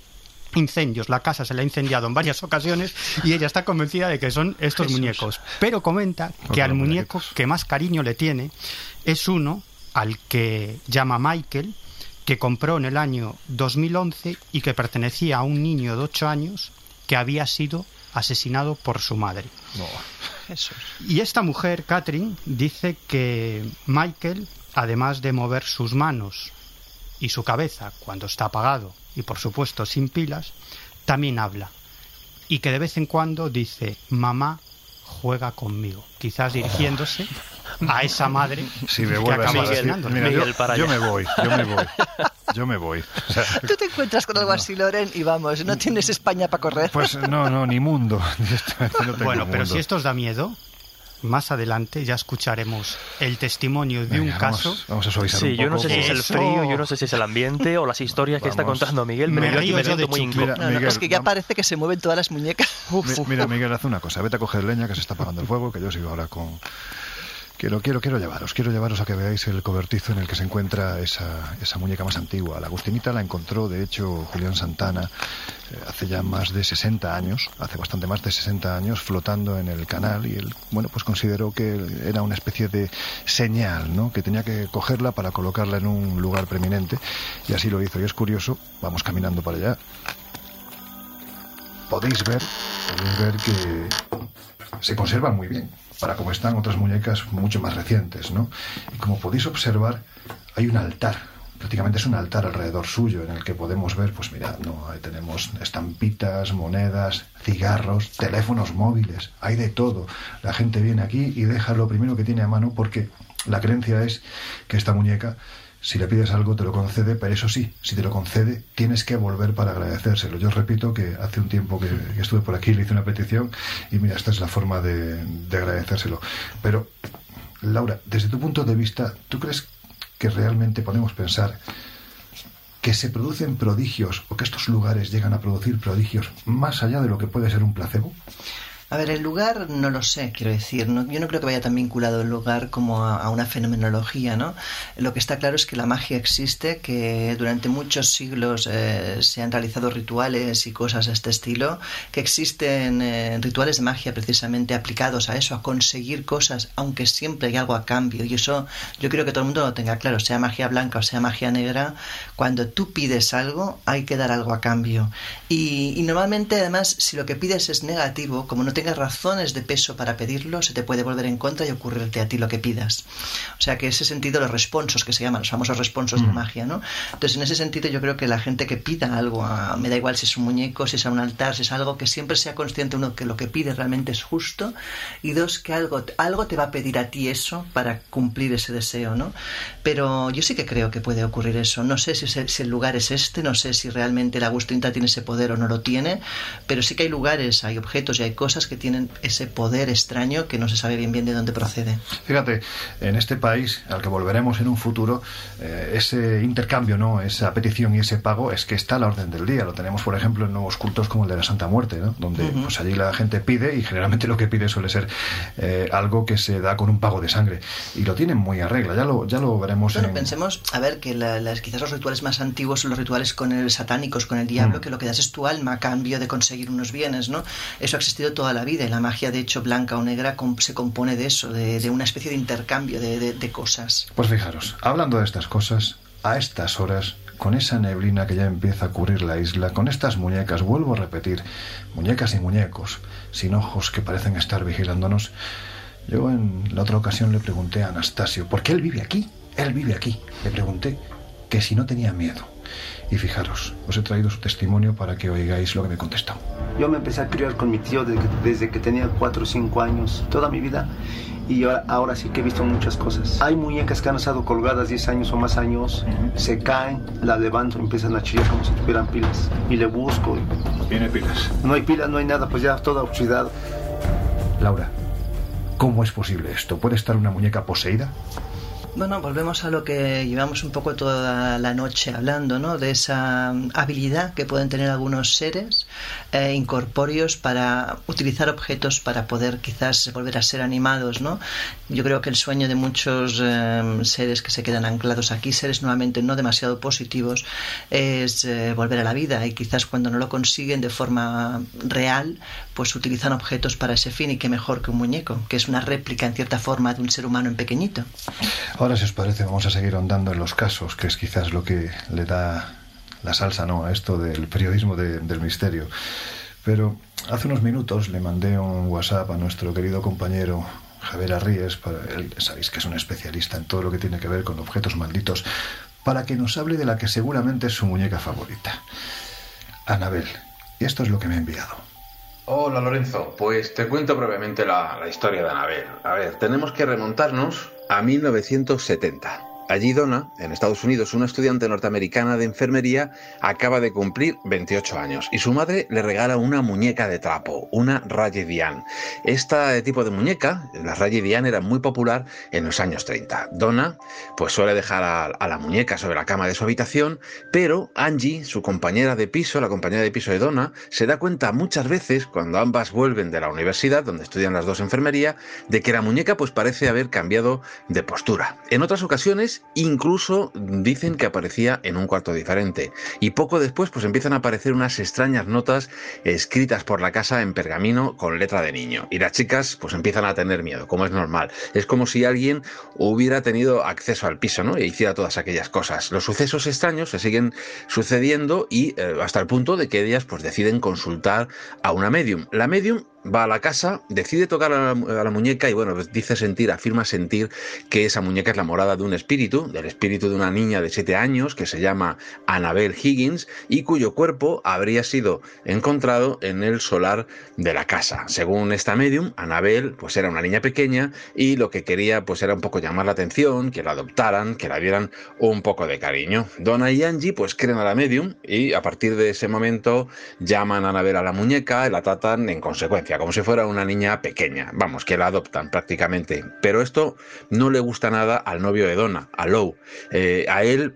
incendios. La casa se le ha incendiado en varias ocasiones y ella está convencida de que son estos muñecos. Pero comenta que al muñeco que más cariño le tiene es uno al que llama Michael, que compró en el año 2011 y que pertenecía a un niño de 8 años que había sido asesinado por su madre. Y esta mujer, Catherine, dice que Michael, además de mover sus manos y su cabeza cuando está apagado y por supuesto sin pilas, también habla, y que de vez en cuando dice: mamá juega conmigo, quizás dirigiéndose a esa madre que acaba asesinando. Yo me voy. O sea, tú te encuentras con algo así, Loren, y vamos, no tienes España para correr. Pues no, ni mundo. Bueno, pero si esto os da miedo, más adelante ya escucharemos el testimonio de un caso. Vamos a suavizar un poco. Yo no sé si es el frío, yo no sé si es el ambiente o las historias que está contando Miguel, pero yo aquí me siento muy incómodo. No, es que ya parece que se mueven todas las muñecas. Mira, Miguel, haz una cosa. Vete a coger leña, que se está apagando el fuego, que yo sigo ahora con... Quiero llevaros a que veáis el cobertizo en el que se encuentra esa muñeca más antigua. La Agustinita la encontró, de hecho, Julián Santana hace ya más de 60 años, hace bastante más de 60 años, flotando en el canal, y él, bueno, pues consideró que era una especie de señal, ¿no?, que tenía que cogerla para colocarla en un lugar preeminente, y así lo hizo. Y es curioso, vamos caminando para allá. Podéis ver que se conservan muy bien, para como están otras muñecas mucho más recientes, ¿no? Y como podéis observar, hay un altar, prácticamente es un altar alrededor suyo, en el que podemos ver, pues mirad, ¿no?, ahí tenemos estampitas, monedas, cigarros, teléfonos móviles, hay de todo. La gente viene aquí y deja lo primero que tiene a mano, porque la creencia es que esta muñeca, si le pides algo, te lo concede, pero eso sí, si te lo concede, tienes que volver para agradecérselo. Yo os repito que hace un tiempo que estuve por aquí, le hice una petición, y mira, esta es la forma de agradecérselo. Pero, Laura, desde tu punto de vista, ¿tú crees que realmente podemos pensar que se producen prodigios, o que estos lugares llegan a producir prodigios más allá de lo que puede ser un placebo? A ver, el lugar no lo sé, quiero decir, no, yo no creo que vaya tan vinculado el lugar como a una fenomenología, ¿no? Lo que está claro es que la magia existe, que durante muchos siglos se han realizado rituales y cosas de este estilo, que existen rituales de magia precisamente aplicados a eso, a conseguir cosas, aunque siempre hay algo a cambio, y eso yo creo que todo el mundo lo tenga claro, sea magia blanca o sea magia negra, cuando tú pides algo hay que dar algo a cambio, y normalmente además si lo que pides es negativo, como no tengas razones de peso para pedirlo, se te puede volver en contra y ocurrirte a ti lo que pidas. O sea que en ese sentido los responsos, que se llaman los famosos responsos de magia, ¿no? Entonces en ese sentido yo creo que la gente que pida algo, me da igual si es un muñeco, si es un altar, si es algo, que siempre sea consciente, uno, que lo que pide realmente es justo, y dos, que algo te va a pedir a ti eso para cumplir ese deseo, ¿no? Pero yo sí que creo que puede ocurrir eso. No sé si el lugar es este, no sé si realmente la Agustinita tiene ese poder o no lo tiene, pero sí que hay lugares, hay objetos y hay cosas que tienen ese poder extraño que no se sabe bien de dónde procede. Fíjate, en este país al que volveremos en un futuro, ese intercambio, ¿no?, esa petición y ese pago es que está a la orden del día. Lo tenemos, por ejemplo, en nuevos cultos como el de la Santa Muerte, ¿no?, donde pues allí la gente pide, y generalmente lo que pide suele ser algo que se da con un pago de sangre, y lo tienen muy a regla. Ya lo veremos. Bueno, pensemos, a ver, que quizás los rituales más antiguos son los rituales satánicos con el diablo, que lo que das es tu alma a cambio de conseguir unos bienes, ¿no? Eso ha existido toda la vida, y la magia, de hecho, blanca o negra, se compone de eso, de una especie de intercambio de cosas. Pues fijaros, hablando de estas cosas, a estas horas, con esa neblina que ya empieza a cubrir la isla, con estas muñecas, vuelvo a repetir, muñecas y muñecos, sin ojos que parecen estar vigilándonos, yo en la otra ocasión le pregunté a Anastasio, porque él vive aquí, le pregunté que si no tenía miedo. Y fijaros, os he traído su testimonio para que oigáis lo que me contestó. Yo me empecé a criar con mi tío desde que tenía 4 o 5 años, toda mi vida, y ahora sí que he visto muchas cosas. Hay muñecas que han estado colgadas 10 años o más años, se caen, la levanto, empiezan a chillar como si tuvieran pilas, y le busco. ¿No tiene pilas? No hay pilas, no hay nada, pues ya todo oxidado. Laura, ¿cómo es posible esto? ¿Puede estar una muñeca poseída? Bueno, volvemos a lo que llevamos un poco toda la noche hablando, ¿no? De esa habilidad que pueden tener algunos seres incorpóreos para utilizar objetos para poder quizás volver a ser animados, ¿no? Yo creo que el sueño de muchos seres que se quedan anclados aquí, seres nuevamente no demasiado positivos, es volver a la vida, y quizás cuando no lo consiguen de forma real, pues utilizan objetos para ese fin, y qué mejor que un muñeco, que es una réplica en cierta forma de un ser humano en pequeñito. Ahora, si os parece, vamos a seguir ahondando en los casos, que es quizás lo que le da la salsa, ¿no?, a esto del periodismo del misterio. Pero hace unos minutos le mandé un WhatsApp a nuestro querido compañero Javier Arríes, él sabéis que es un especialista en todo lo que tiene que ver con objetos malditos, para que nos hable de la que seguramente es su muñeca favorita, Annabelle. Y esto es lo que me ha enviado. Hola Lorenzo, pues te cuento brevemente la historia de Annabelle. A ver, tenemos que remontarnos a 1970. Allí Donna, en Estados Unidos, una estudiante norteamericana de enfermería, acaba de cumplir 28 años y su madre le regala una muñeca de trapo, una Raggedy Diane. Este tipo de muñeca, la Raggedy Diane, era muy popular en los años 30. Donna pues suele dejar a la muñeca sobre la cama de su habitación, pero Angie, su compañera de piso, la compañera de piso de Donna, se da cuenta muchas veces, cuando ambas vuelven de la universidad, donde estudian las dos enfermería, de que la muñeca pues parece haber cambiado de postura. En otras ocasiones incluso dicen que aparecía en un cuarto diferente, y poco después pues empiezan a aparecer unas extrañas notas escritas por la casa en pergamino con letra de niño, y las chicas pues empiezan a tener miedo, como es normal. Es como si alguien hubiera tenido acceso al piso, ¿no?, e hiciera todas aquellas cosas. Los sucesos extraños se siguen sucediendo y hasta el punto de que ellas pues deciden consultar a una medium. La medium va a la casa, decide tocar a la muñeca y bueno, pues afirma sentir que esa muñeca es la morada de un espíritu, del espíritu de una niña de 7 años que se llama Annabelle Higgins y cuyo cuerpo habría sido encontrado en el solar de la casa. Según esta medium, Annabelle pues era una niña pequeña y lo que quería pues era un poco llamar la atención, que la adoptaran, que la dieran un poco de cariño. Donna y Angie pues creen a la medium y a partir de ese momento llaman a Annabelle a la muñeca y la tratan en consecuencia, como si fuera una niña pequeña, vamos, que la adoptan prácticamente. Pero esto no le gusta nada al novio de Donna, a Lou. A él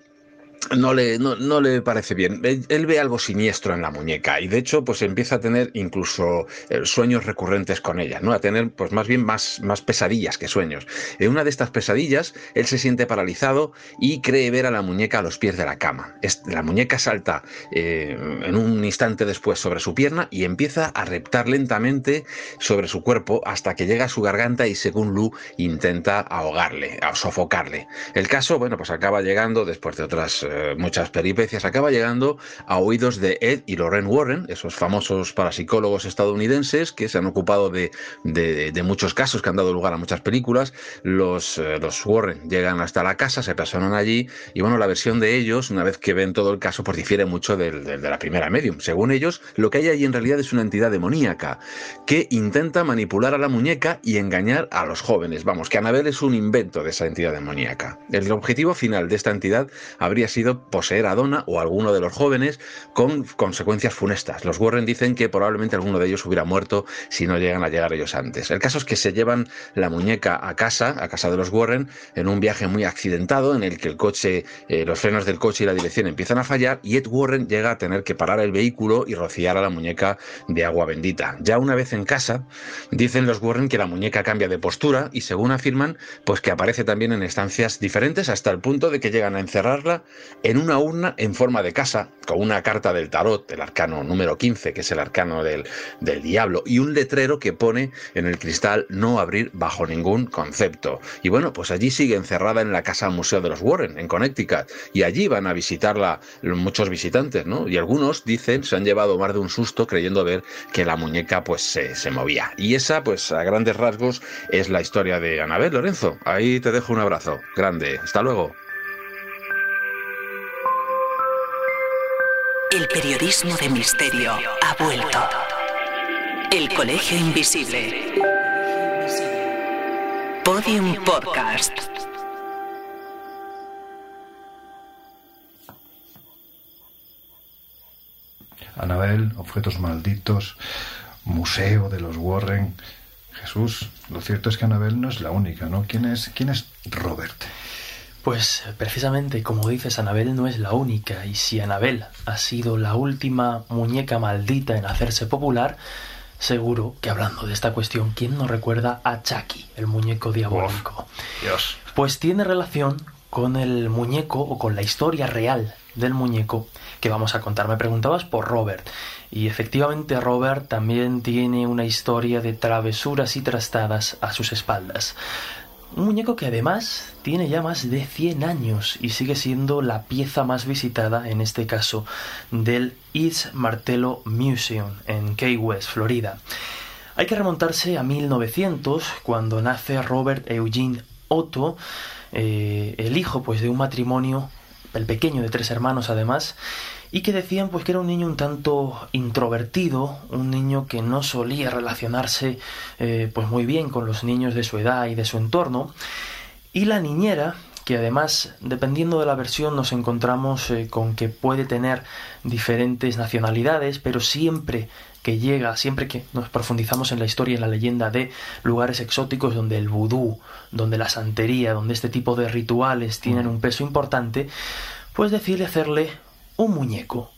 no le parece bien. Él ve algo siniestro en la muñeca y de hecho pues empieza a tener incluso sueños recurrentes con ella, ¿no? A tener pues más bien más pesadillas que sueños. En una de estas pesadillas él se siente paralizado y cree ver a la muñeca a los pies de la cama. La muñeca salta en un instante después sobre su pierna y empieza a reptar lentamente sobre su cuerpo hasta que llega a su garganta y, según Lou, intenta ahogarle, a sofocarle. El caso, bueno, pues acaba llegando, después de otras muchas peripecias, acaba llegando a oídos de Ed y Lorraine Warren, esos famosos parapsicólogos estadounidenses que se han ocupado de muchos casos que han dado lugar a muchas películas. Los Warren llegan hasta la casa, se personan allí y bueno, la versión de ellos, una vez que ven todo el caso, pues difiere mucho de la primera medium. Según ellos, lo que hay allí en realidad es una entidad demoníaca que intenta manipular a la muñeca y engañar a los jóvenes. Vamos, que Annabelle es un invento de esa entidad demoníaca. El objetivo final de esta entidad habría sido poseer a Donna o a alguno de los jóvenes con consecuencias funestas. Los Warren dicen que probablemente alguno de ellos hubiera muerto si no llegan a llegar ellos antes. El caso es que se llevan la muñeca a casa de los Warren, en un viaje muy accidentado en el que el coche, los frenos del coche y la dirección empiezan a fallar y Ed Warren llega a tener que parar el vehículo y rociar a la muñeca de agua bendita. Ya una vez en casa, dicen los Warren que la muñeca cambia de postura y, según afirman, pues que aparece también en estancias diferentes hasta el punto de que llegan a encerrarla en una urna en forma de casa, con una carta del tarot, el arcano número 15, que es el arcano del diablo, y un letrero que pone en el cristal: no abrir bajo ningún concepto. Y bueno, pues allí sigue encerrada en la casa museo de los Warren, en Connecticut, y allí van a visitarla muchos visitantes, ¿no? Y algunos dicen se han llevado más de un susto creyendo ver que la muñeca pues se movía. Y esa, pues a grandes rasgos, es la historia de Annabelle. Lorenzo, ahí te dejo un abrazo grande. Hasta luego. El periodismo de misterio ha vuelto. El Colegio Invisible. Podium Podcast. Annabelle, objetos malditos, museo de los Warren. Jesús, lo cierto es que Annabelle no es la única, ¿no? ¿Quién es Robert? Pues precisamente, como dices, Annabelle no es la única, y si Annabelle ha sido la última muñeca maldita en hacerse popular, seguro que hablando de esta cuestión, ¿quién no recuerda a Chucky, el muñeco diabólico? Dios. Pues tiene relación con el muñeco o con la historia real del muñeco que vamos a contar. Me preguntabas por Robert, y efectivamente Robert también tiene una historia de travesuras y trastadas a sus espaldas. Un muñeco que además tiene ya más de 100 años y sigue siendo la pieza más visitada, en este caso, del East Martello Museum en Key West, Florida. Hay que remontarse a 1900, cuando nace Robert Eugene Otto, el hijo pues de un matrimonio, el pequeño de 3 hermanos además, y que decían pues que era un niño un tanto introvertido, un niño que no solía relacionarse pues muy bien con los niños de su edad y de su entorno. Y la niñera, que además, dependiendo de la versión, nos encontramos con que puede tener diferentes nacionalidades, pero siempre que nos profundizamos en la historia y en la leyenda de lugares exóticos donde el vudú, donde la santería, donde este tipo de rituales tienen un peso importante, pues decide hacerle un muñeco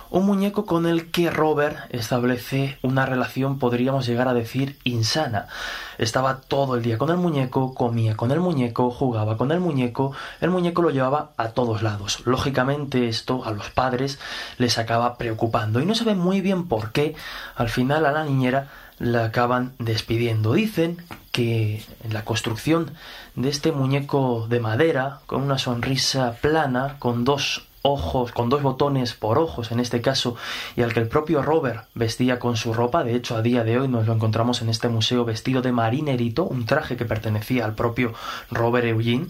con el que Robert establece una relación, podríamos llegar a decir, insana. Estaba todo el día con el muñeco, comía con el muñeco, jugaba con el muñeco lo llevaba a todos lados. Lógicamente esto a los padres les acaba preocupando y no saben muy bien por qué. Al final a la niñera la acaban despidiendo. Dicen que en la construcción de este muñeco de madera, con una sonrisa plana, con 2 ojos, con 2 botones por ojos en este caso, y al que el propio Robert vestía con su ropa, de hecho a día de hoy nos lo encontramos en este museo vestido de marinerito, un traje que pertenecía al propio Robert Eugene,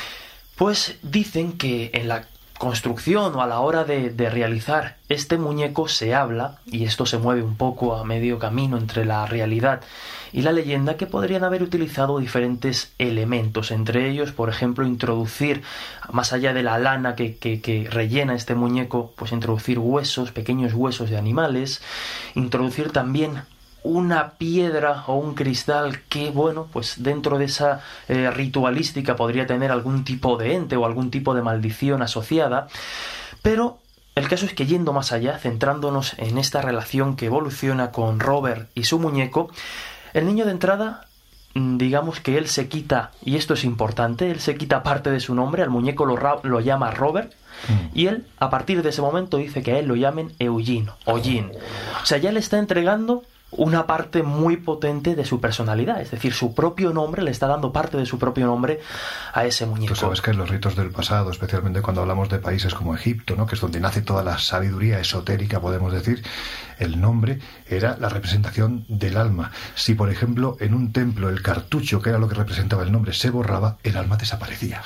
pues dicen que en la construcción o a la hora de realizar este muñeco se habla, y esto se mueve un poco a medio camino entre la realidad y la leyenda, que podrían haber utilizado diferentes elementos, entre ellos, por ejemplo, introducir, más allá de la lana que rellena este muñeco, pues introducir huesos, pequeños huesos de animales, introducir también una piedra o un cristal que, bueno, pues dentro de esa ritualística podría tener algún tipo de ente o algún tipo de maldición asociada. Pero el caso es que, yendo más allá, centrándonos en esta relación que evoluciona con Robert y su muñeco, el niño de entrada, digamos que él se quita, y esto es importante, él se quita parte de su nombre, al muñeco lo llama Robert, y él, a partir de ese momento, dice que a él lo llamen Eugene o Jean. O sea, ya le está entregando una parte muy potente de su personalidad, es decir, su propio nombre, le está dando parte de su propio nombre a ese muñeco. Tú sabes que en los ritos del pasado, especialmente cuando hablamos de países como Egipto, ¿no?, que es donde nace toda la sabiduría esotérica, podemos decir, el nombre era la representación del alma. Si, por ejemplo, en un templo el cartucho, que era lo que representaba el nombre, se borraba, el alma desaparecía.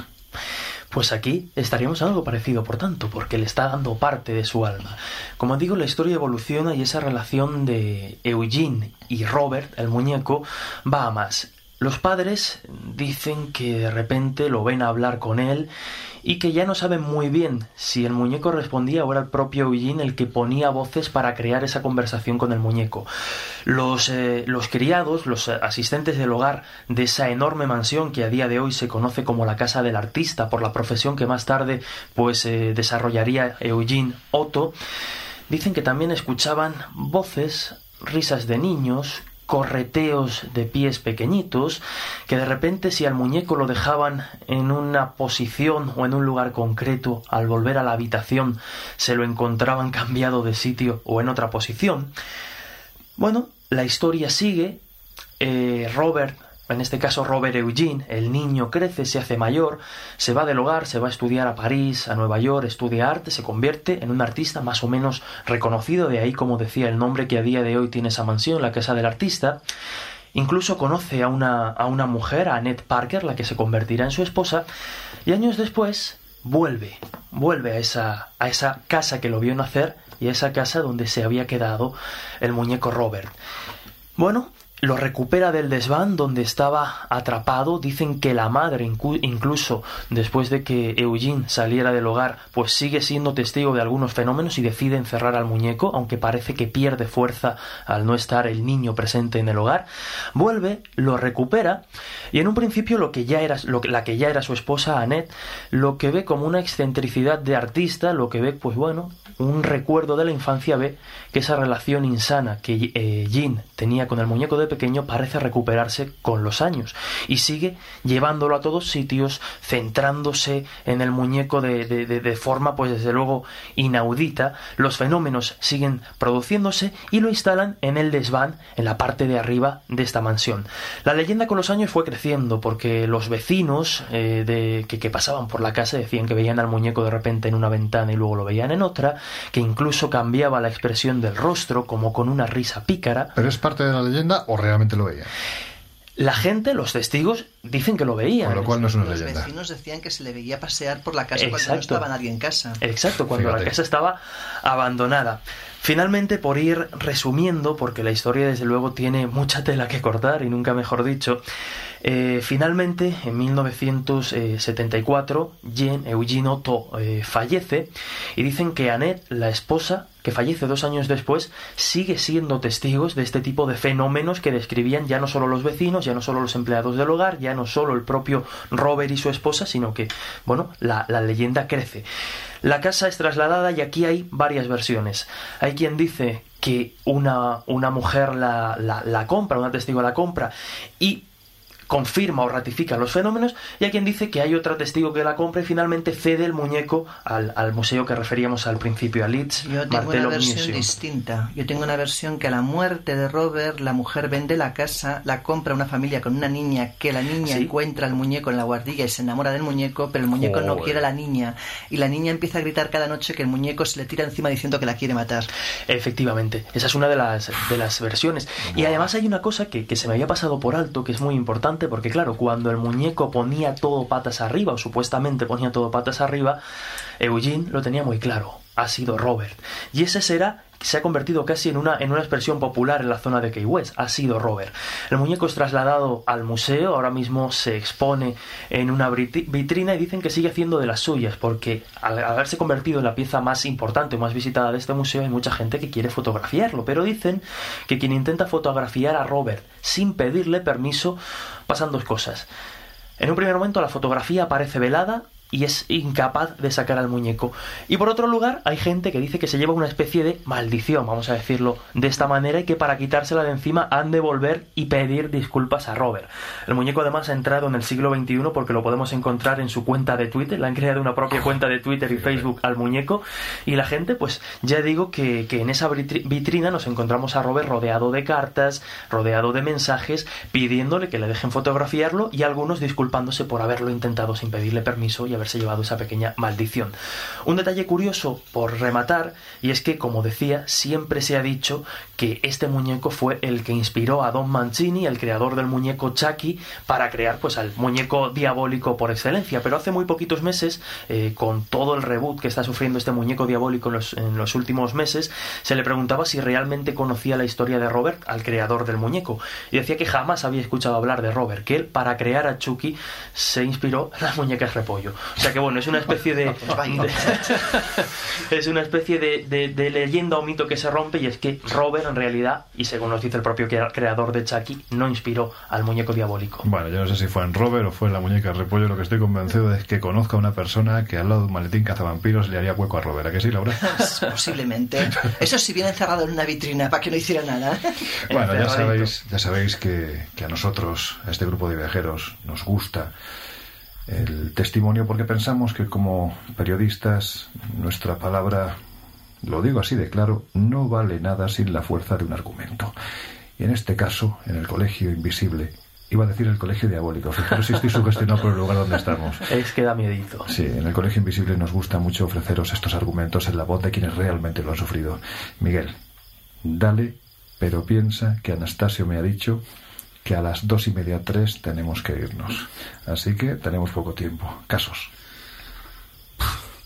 Pues aquí estaríamos algo parecido, por tanto, porque le está dando parte de su alma. Como digo, la historia evoluciona y esa relación de Eugene y Robert, el muñeco, va a más. Los padres dicen que de repente lo ven hablar con él y que ya no saben muy bien si el muñeco respondía o era el propio Eugene el que ponía voces para crear esa conversación con el muñeco. Los criados, los asistentes del hogar de esa enorme mansión que a día de hoy se conoce como la casa del artista, por la profesión que más tarde pues desarrollaría Eugene Otto, dicen que también escuchaban voces, risas de niños, correteos de pies pequeñitos, que de repente, si al muñeco lo dejaban en una posición o en un lugar concreto, al volver a la habitación se lo encontraban cambiado de sitio o en otra posición. Bueno, la historia sigue. Robert, en este caso Robert Eugene, el niño crece, se hace mayor, se va del hogar, se va a estudiar a París, a Nueva York, estudia arte, se convierte en un artista más o menos reconocido, de ahí, como decía, el nombre que a día de hoy tiene esa mansión, la casa del artista. Incluso conoce a una mujer, a Annette Parker, la que se convertirá en su esposa, y años después vuelve a esa casa que lo vio nacer y a esa casa donde se había quedado el muñeco Robert. Bueno, lo recupera del desván donde estaba atrapado. Dicen que la madre, incluso después de que Eugene saliera del hogar, pues sigue siendo testigo de algunos fenómenos y decide encerrar al muñeco, aunque parece que pierde fuerza al no estar el niño presente en el hogar. Vuelve, lo recupera y en un principio la que ya era su esposa, Annette, lo que ve como una excentricidad de artista, lo que ve, pues bueno, un recuerdo de la infancia, ve que esa relación insana que Jean tenía con el muñeco de pequeño parece recuperarse con los años y sigue llevándolo a todos sitios, centrándose en el muñeco de forma, pues desde luego, inaudita. Los fenómenos siguen produciéndose y lo instalan en el desván, en la parte de arriba de esta mansión. La leyenda con los años fue creciendo porque los vecinos que pasaban por la casa decían que veían al muñeco de repente en una ventana y luego lo veían en otra, que incluso cambiaba la expresión del rostro como con una risa pícara. ¿Pero es parte de la leyenda o realmente lo veían? La gente, los testigos, dicen que lo veían. Con lo cual no es una leyenda. Los vecinos decían que se le veía pasear por la casa cuando no estaba nadie en casa. Exacto, cuando la casa estaba abandonada. Finalmente, por ir resumiendo, porque la historia desde luego tiene mucha tela que cortar y nunca mejor dicho, finalmente en 1974 Eugene Otto fallece y dicen que Annette, la esposa, que fallece 2 años después, sigue siendo testigos de este tipo de fenómenos que describían ya no solo los vecinos, ya no solo los empleados del hogar, ya no solo el propio Robert y su esposa, sino que, bueno, la leyenda crece. La casa es trasladada y aquí hay varias versiones. Hay quien dice que una mujer la compra, una testigo la compra y confirma o ratifica los fenómenos, y hay quien dice que hay otra testigo que la compra y finalmente cede el muñeco al museo que referíamos al principio, a Leeds Yo tengo Martello una versión Museum. distinta. Yo tengo una versión que a la muerte de Robert, la mujer vende la casa, la compra una familia con una niña, que la niña encuentra el muñeco en la guardilla y se enamora del muñeco, pero el muñeco no quiere a la niña, y la niña empieza a gritar cada noche que el muñeco se le tira encima diciendo que la quiere matar. Efectivamente, esa es una de las versiones. Y además hay una cosa que se me había pasado por alto, que es muy importante, porque claro, cuando el muñeco ponía todo patas arriba, o supuestamente ponía todo patas arriba, Eugene lo tenía muy claro: ha sido Robert. Y ese se ha convertido casi en una expresión popular en la zona de Key West: ha sido Robert. El muñeco es trasladado al museo, ahora mismo se expone en una vitrina y dicen que sigue haciendo de las suyas, porque al haberse convertido en la pieza más importante o más visitada de este museo, hay mucha gente que quiere fotografiarlo, pero dicen que quien intenta fotografiar a Robert sin pedirle permiso, pasan 2 cosas. En un primer momento la fotografía aparece velada y es incapaz de sacar al muñeco. Y por otro lugar, hay gente que dice que se lleva una especie de maldición, vamos a decirlo de esta manera, y que para quitársela de encima han de volver y pedir disculpas a Robert. El muñeco además ha entrado en el siglo XXI porque lo podemos encontrar en su cuenta de Twitter. Le han creado una propia cuenta de Twitter y Facebook al muñeco, y la gente, pues ya digo que en esa vitrina nos encontramos a Robert rodeado de cartas, rodeado de mensajes, pidiéndole que le dejen fotografiarlo, y algunos disculpándose por haberlo intentado sin pedirle permiso y haberse llevado esa pequeña maldición. Un detalle curioso por rematar, y es que, como decía, siempre se ha dicho que este muñeco fue el que inspiró a Don Mancini, el creador del muñeco Chucky, para crear pues al muñeco diabólico por excelencia. Pero hace muy poquitos meses, con todo el reboot que está sufriendo este muñeco diabólico en los últimos meses, se le preguntaba si realmente conocía la historia de Robert, al creador del muñeco, y decía que jamás había escuchado hablar de Robert, que él, para crear a Chucky, se inspiró en las muñecas repollo. O sea que bueno, es una especie de es una especie de leyenda o mito que se rompe, y es que Robert en realidad, y según nos dice el propio creador de Chucky, no inspiró al muñeco diabólico. Bueno, yo no sé si fue en Robert o fue en la muñeca repollo. Lo que estoy convencido es que conozca a una persona que al lado de un maletín cazavampiros le haría hueco a Robert. ¿A que sí, Laura? Posiblemente. Eso sí, viene encerrado en una vitrina para que no hiciera nada. Bueno, ya sabéis que a nosotros, a este grupo de viajeros, nos gusta el testimonio, porque pensamos que como periodistas nuestra palabra, lo digo así de claro, no vale nada sin la fuerza de un argumento. Y en este caso, en el Colegio Invisible, iba a decir el Colegio Diabólico, pero sí estoy sugestionado por el lugar donde estamos. Es que da miedito. Sí, en el Colegio Invisible nos gusta mucho ofreceros estos argumentos en la voz de quienes realmente lo han sufrido. Miguel, dale, pero piensa que Anastasio me ha dicho que a las 2:30, 3 tenemos que irnos. Así que tenemos poco tiempo. Casos.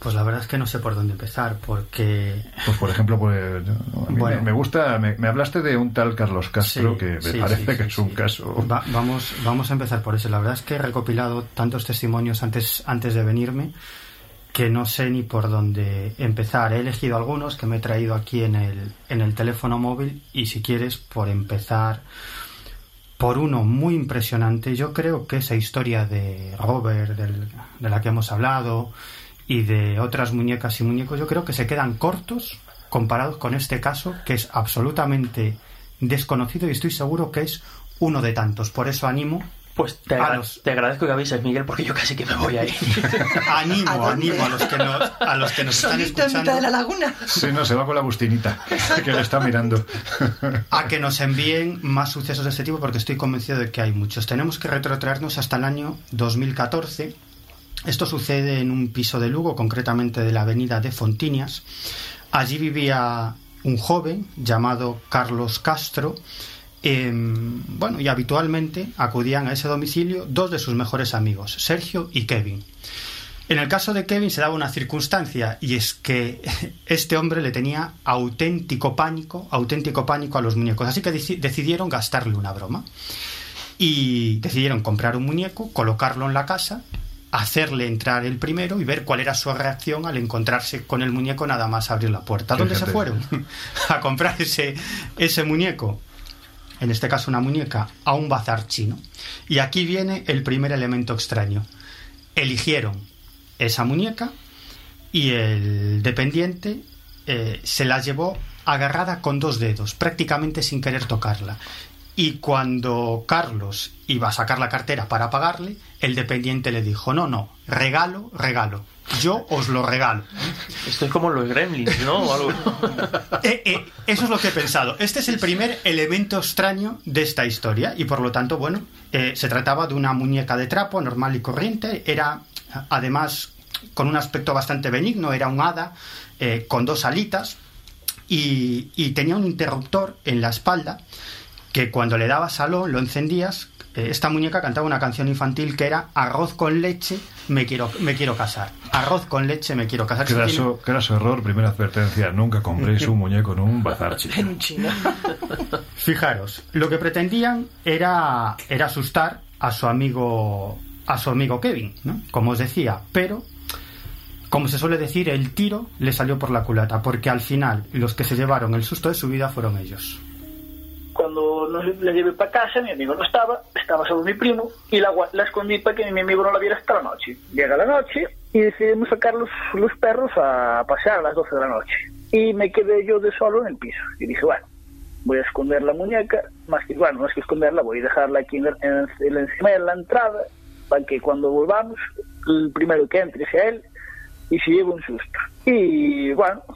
Pues la verdad es que no sé por dónde empezar, porque... Pues por ejemplo, me gusta, me hablaste de un tal Carlos Castro, que me parece que es un caso... Vamos a empezar por eso. La verdad es que he recopilado tantos testimonios antes de venirme que no sé ni por dónde empezar. He elegido algunos que me he traído aquí en el teléfono móvil, y si quieres, por empezar por uno muy impresionante. Yo creo que esa historia de Robert, de la que hemos hablado, y de otras muñecas y muñecos, yo creo que se quedan cortos comparados con este caso, que es absolutamente desconocido, y estoy seguro que es uno de tantos. Por eso animo... Pues te agradezco que avises, Miguel, porque yo casi que me voy ahí. Animo a los que nos están escuchando. En mitad de la laguna. Sí, no, se va con la bustinita, que le está mirando. A que nos envíen más sucesos de este tipo, porque estoy convencido de que hay muchos. Tenemos que retrotraernos hasta el año 2014. Esto sucede en un piso de Lugo, concretamente de la avenida de Fontiñas. Allí vivía un joven llamado Carlos Castro. Y habitualmente acudían a ese domicilio dos de sus mejores amigos, Sergio y Kevin. En el caso de Kevin se daba una circunstancia, y es que este hombre le tenía auténtico pánico a los muñecos, así que decidieron gastarle una broma y decidieron comprar un muñeco, colocarlo en la casa, hacerle entrar el primero y ver cuál era su reacción al encontrarse con el muñeco nada más abrir la puerta. ¿A dónde se fueron? A comprar ese muñeco, en este caso una muñeca, a un bazar chino. Y aquí viene el primer elemento extraño. Eligieron esa muñeca y el dependiente se la llevó agarrada con dos dedos, prácticamente sin querer tocarla. Y cuando Carlos iba a sacar la cartera para pagarle, el dependiente le dijo: no, regalo, yo os lo regalo. Esto es como los Gremlins, ¿no? Eso es lo que he pensado. Este es el primer elemento extraño de esta historia, y por lo tanto, se trataba de una muñeca de trapo normal y corriente. Era, además, con un aspecto bastante benigno. Era un hada con dos alitas y tenía un interruptor en la espalda que cuando le dabas salón, lo encendías. Esta muñeca cantaba una canción infantil que era: arroz con leche, me quiero casar. Arroz con leche, me quiero casar. Graso error, primera advertencia: nunca compréis un muñeco en un bazar chino. En China. Fijaros, lo que pretendían era asustar a su amigo Kevin, ¿no? Como os decía, pero, como se suele decir, el tiro le salió por la culata, porque al final los que se llevaron el susto de su vida fueron ellos. Cuando la llevé para casa, mi amigo no estaba solo mi primo, y la escondí para que mi amigo no la viera hasta la noche. Llega la noche y decidimos sacar los perros a pasear a las 12 de la noche. Y me quedé yo de solo en el piso. Y dije, voy a esconder la muñeca, no es que esconderla, voy a dejarla aquí encima de la entrada, para que cuando volvamos, el primero que entre sea él, y se lleve un susto. Y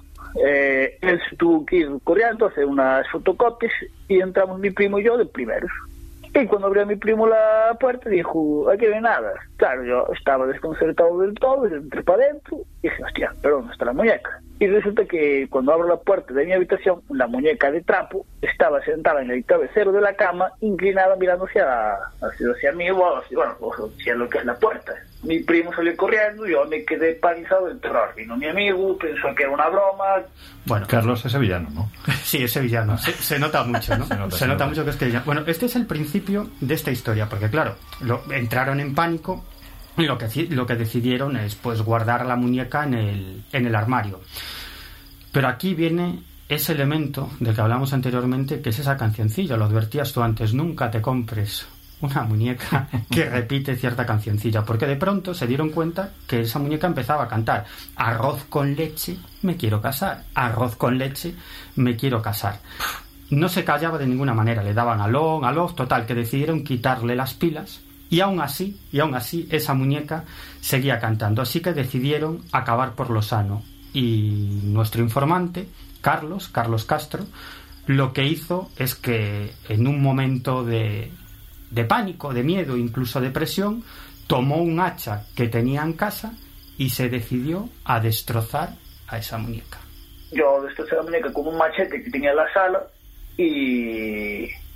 él se tuvo que ir corriendo a hacer unas fotocopias, y entramos mi primo y yo de primeros. Y cuando abrió mi primo la puerta, dijo: aquí no hay nada. Claro, yo estaba desconcertado del todo, entré para adentro y dije: hostia, pero ¿dónde está la muñeca? Y resulta que cuando abro la puerta de mi habitación, la muñeca de trapo estaba sentada en el cabecero de la cama, inclinada, mirando hacia mí, hacia lo que es la puerta. Mi primo salió corriendo y yo me quedé paralizado del terror. Vino mi amigo, pensó que era una broma. Carlos es sevillano, ¿no? Sí, es sevillano. Se nota mucho, ¿no? se nota mucho que es sevillano. Bueno, este es el principio de esta historia, porque claro, entraron en pánico y lo que decidieron es guardar la muñeca en el armario. Pero aquí viene ese elemento del que hablamos anteriormente, que es esa cancioncilla. Lo advertías tú antes: nunca te compres una muñeca que repite cierta cancioncilla, porque de pronto se dieron cuenta que esa muñeca empezaba a cantar: arroz con leche, me quiero casar, arroz con leche, me quiero casar. No se callaba de ninguna manera, le daban alón, total, que decidieron quitarle las pilas, y aún así esa muñeca seguía cantando, así que decidieron acabar por lo sano. Y nuestro informante, Carlos Castro, lo que hizo es que en un momento de pánico, de miedo, incluso de presión, tomó un hacha que tenía en casa y se decidió a destrozar a esa muñeca. Yo destrocé la muñeca con un machete que tenía en la sala y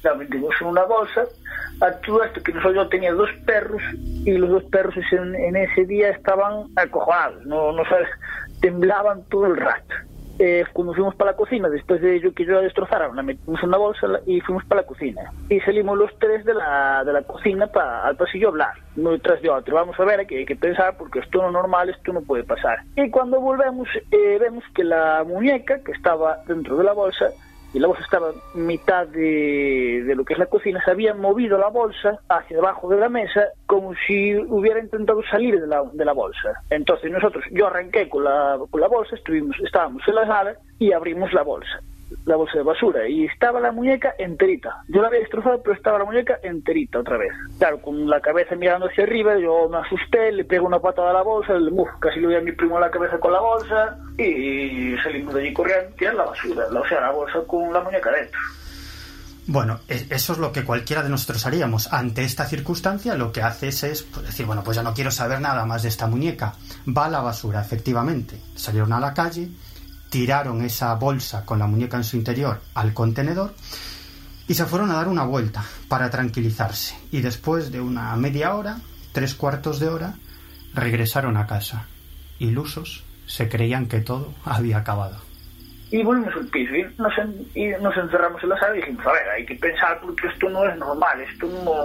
la metimos en una bolsa. A todo esto que yo tenía 2 perros y los 2 perros en ese día estaban acojonados, no sabes, temblaban todo el rato. Cuando fuimos para la cocina, después de ello que yo la destrozara, la metimos en una bolsa y fuimos para la cocina. Y salimos los 3 de la cocina al pasillo a hablar, uno detrás de otro. Vamos a ver, que hay que pensar, porque esto no es normal, esto no puede pasar. Y cuando volvemos, vemos que la muñeca que estaba dentro de la bolsa, y la bolsa estaba en mitad de lo que es la cocina, se había movido la bolsa hacia debajo de la mesa como si hubiera intentado salir de la bolsa. Entonces yo arranqué con la bolsa, estábamos en la sala y abrimos la bolsa de basura, y estaba la muñeca enterita. Yo la había destrozado, pero estaba la muñeca enterita otra vez. Claro, con la cabeza mirando hacia arriba, yo me asusté, le pego una patada a la bolsa, casi le doy a mi primo en la cabeza con la bolsa, y salimos de allí corriendo, tirar la basura, la bolsa con la muñeca dentro. Bueno, eso es lo que cualquiera de nosotros haríamos. Ante esta circunstancia, lo que haces es decir, bueno, pues ya no quiero saber nada más de esta muñeca. Va a la basura, efectivamente. Salieron a la calle, tiraron esa bolsa con la muñeca en su interior al contenedor y se fueron a dar una vuelta para tranquilizarse. Y después de una media hora, 3/4 de hora, regresaron a casa. Ilusos, se creían que todo había acabado. Y volvimos al piso y nos encerramos en la sala y dijimos, a ver, hay que pensar, porque esto no es normal, esto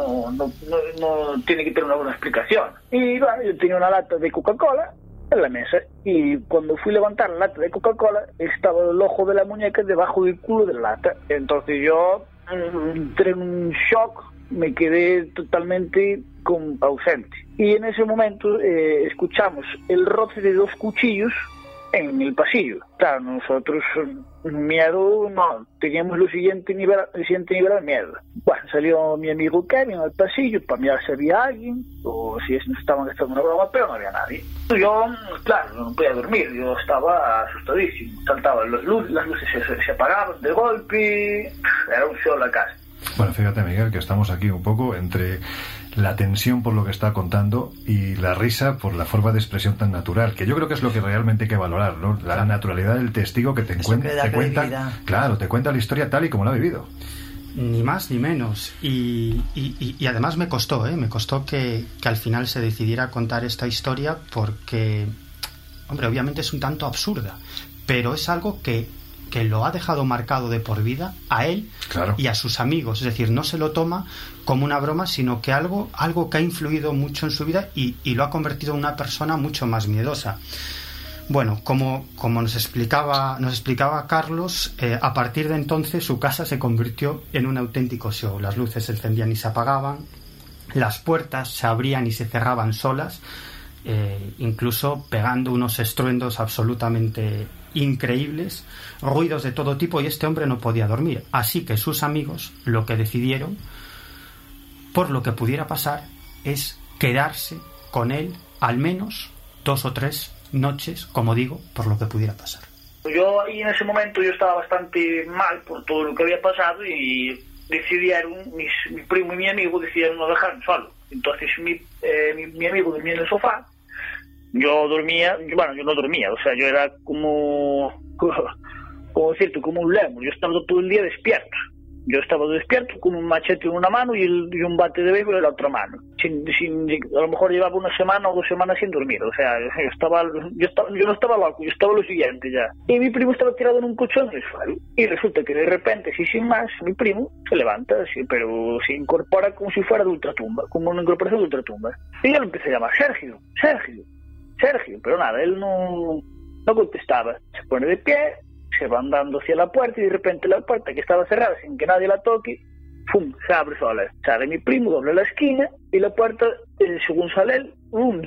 no tiene que tener una buena explicación. Y bueno, yo tenía una lata de Coca-Cola en la mesa, y cuando fui a levantar la lata de Coca-Cola estaba el ojo de la muñeca debajo del culo de la lata. Entonces yo entré en un shock, me quedé totalmente ausente, y en ese momento escuchamos el roce de 2 cuchillos en el pasillo. Claro, nosotros miedo no, teníamos el siguiente nivel de miedo. Bueno, salió mi amigo Kevin al pasillo para mirar si había alguien o si nos estaban haciendo una broma, pero no había nadie. Yo, claro, no podía dormir, yo estaba asustadísimo, saltaban las luces se apagaban de golpe, era un show la casa. Bueno, fíjate, Miguel, que estamos aquí un poco entre la tensión por lo que está contando y la risa por la forma de expresión tan natural, que yo creo que es lo que realmente hay que valorar, ¿no? La naturalidad del testigo que te cuenta, claro, te cuenta la historia tal y como la ha vivido. Ni más ni menos. Y además me costó que al final se decidiera a contar esta historia, porque, hombre, obviamente es un tanto absurda, pero es algo que lo ha dejado marcado de por vida a él, claro, y a sus amigos. Es decir, no se lo toma como una broma, sino que algo que ha influido mucho en su vida y lo ha convertido en una persona mucho más miedosa. Bueno, como nos explicaba Carlos, a partir de entonces su casa se convirtió en un auténtico show. Las luces se encendían y se apagaban, las puertas se abrían y se cerraban solas, incluso pegando unos estruendos absolutamente increíbles, ruidos de todo tipo, y este hombre no podía dormir. Así que sus amigos lo que decidieron, por lo que pudiera pasar, es quedarse con él al menos 2 o 3 noches, como digo, por lo que pudiera pasar. Yo ahí en ese momento yo estaba bastante mal por todo lo que había pasado, y decidieron, mi primo y mi amigo decidieron no dejarme solo. Entonces mi amigo dormía en el sofá, yo no dormía, o sea, yo era como decirte, como un lemur. Yo estaba todo el día despierto. Yo estaba despierto con un machete en una mano y un bate de béisbol en la otra mano. A lo mejor llevaba una semana o 2 semanas sin dormir. O sea, yo no estaba loco, yo estaba lo siguiente ya. Y mi primo estaba tirado en un colchón en el suelo. Y resulta que de repente, así sin más, mi primo se levanta, así, pero se incorpora como si fuera de ultratumba, como una incorporación de ultratumba. Y yo lo empecé a llamar, Sergio, pero nada, él no contestaba. Se pone de pie, se va andando hacia la puerta, y de repente la puerta, que estaba cerrada sin que nadie la toque, ¡pum!, se abre sola. Sale mi primo, dobla la esquina, y la puerta, según sale él,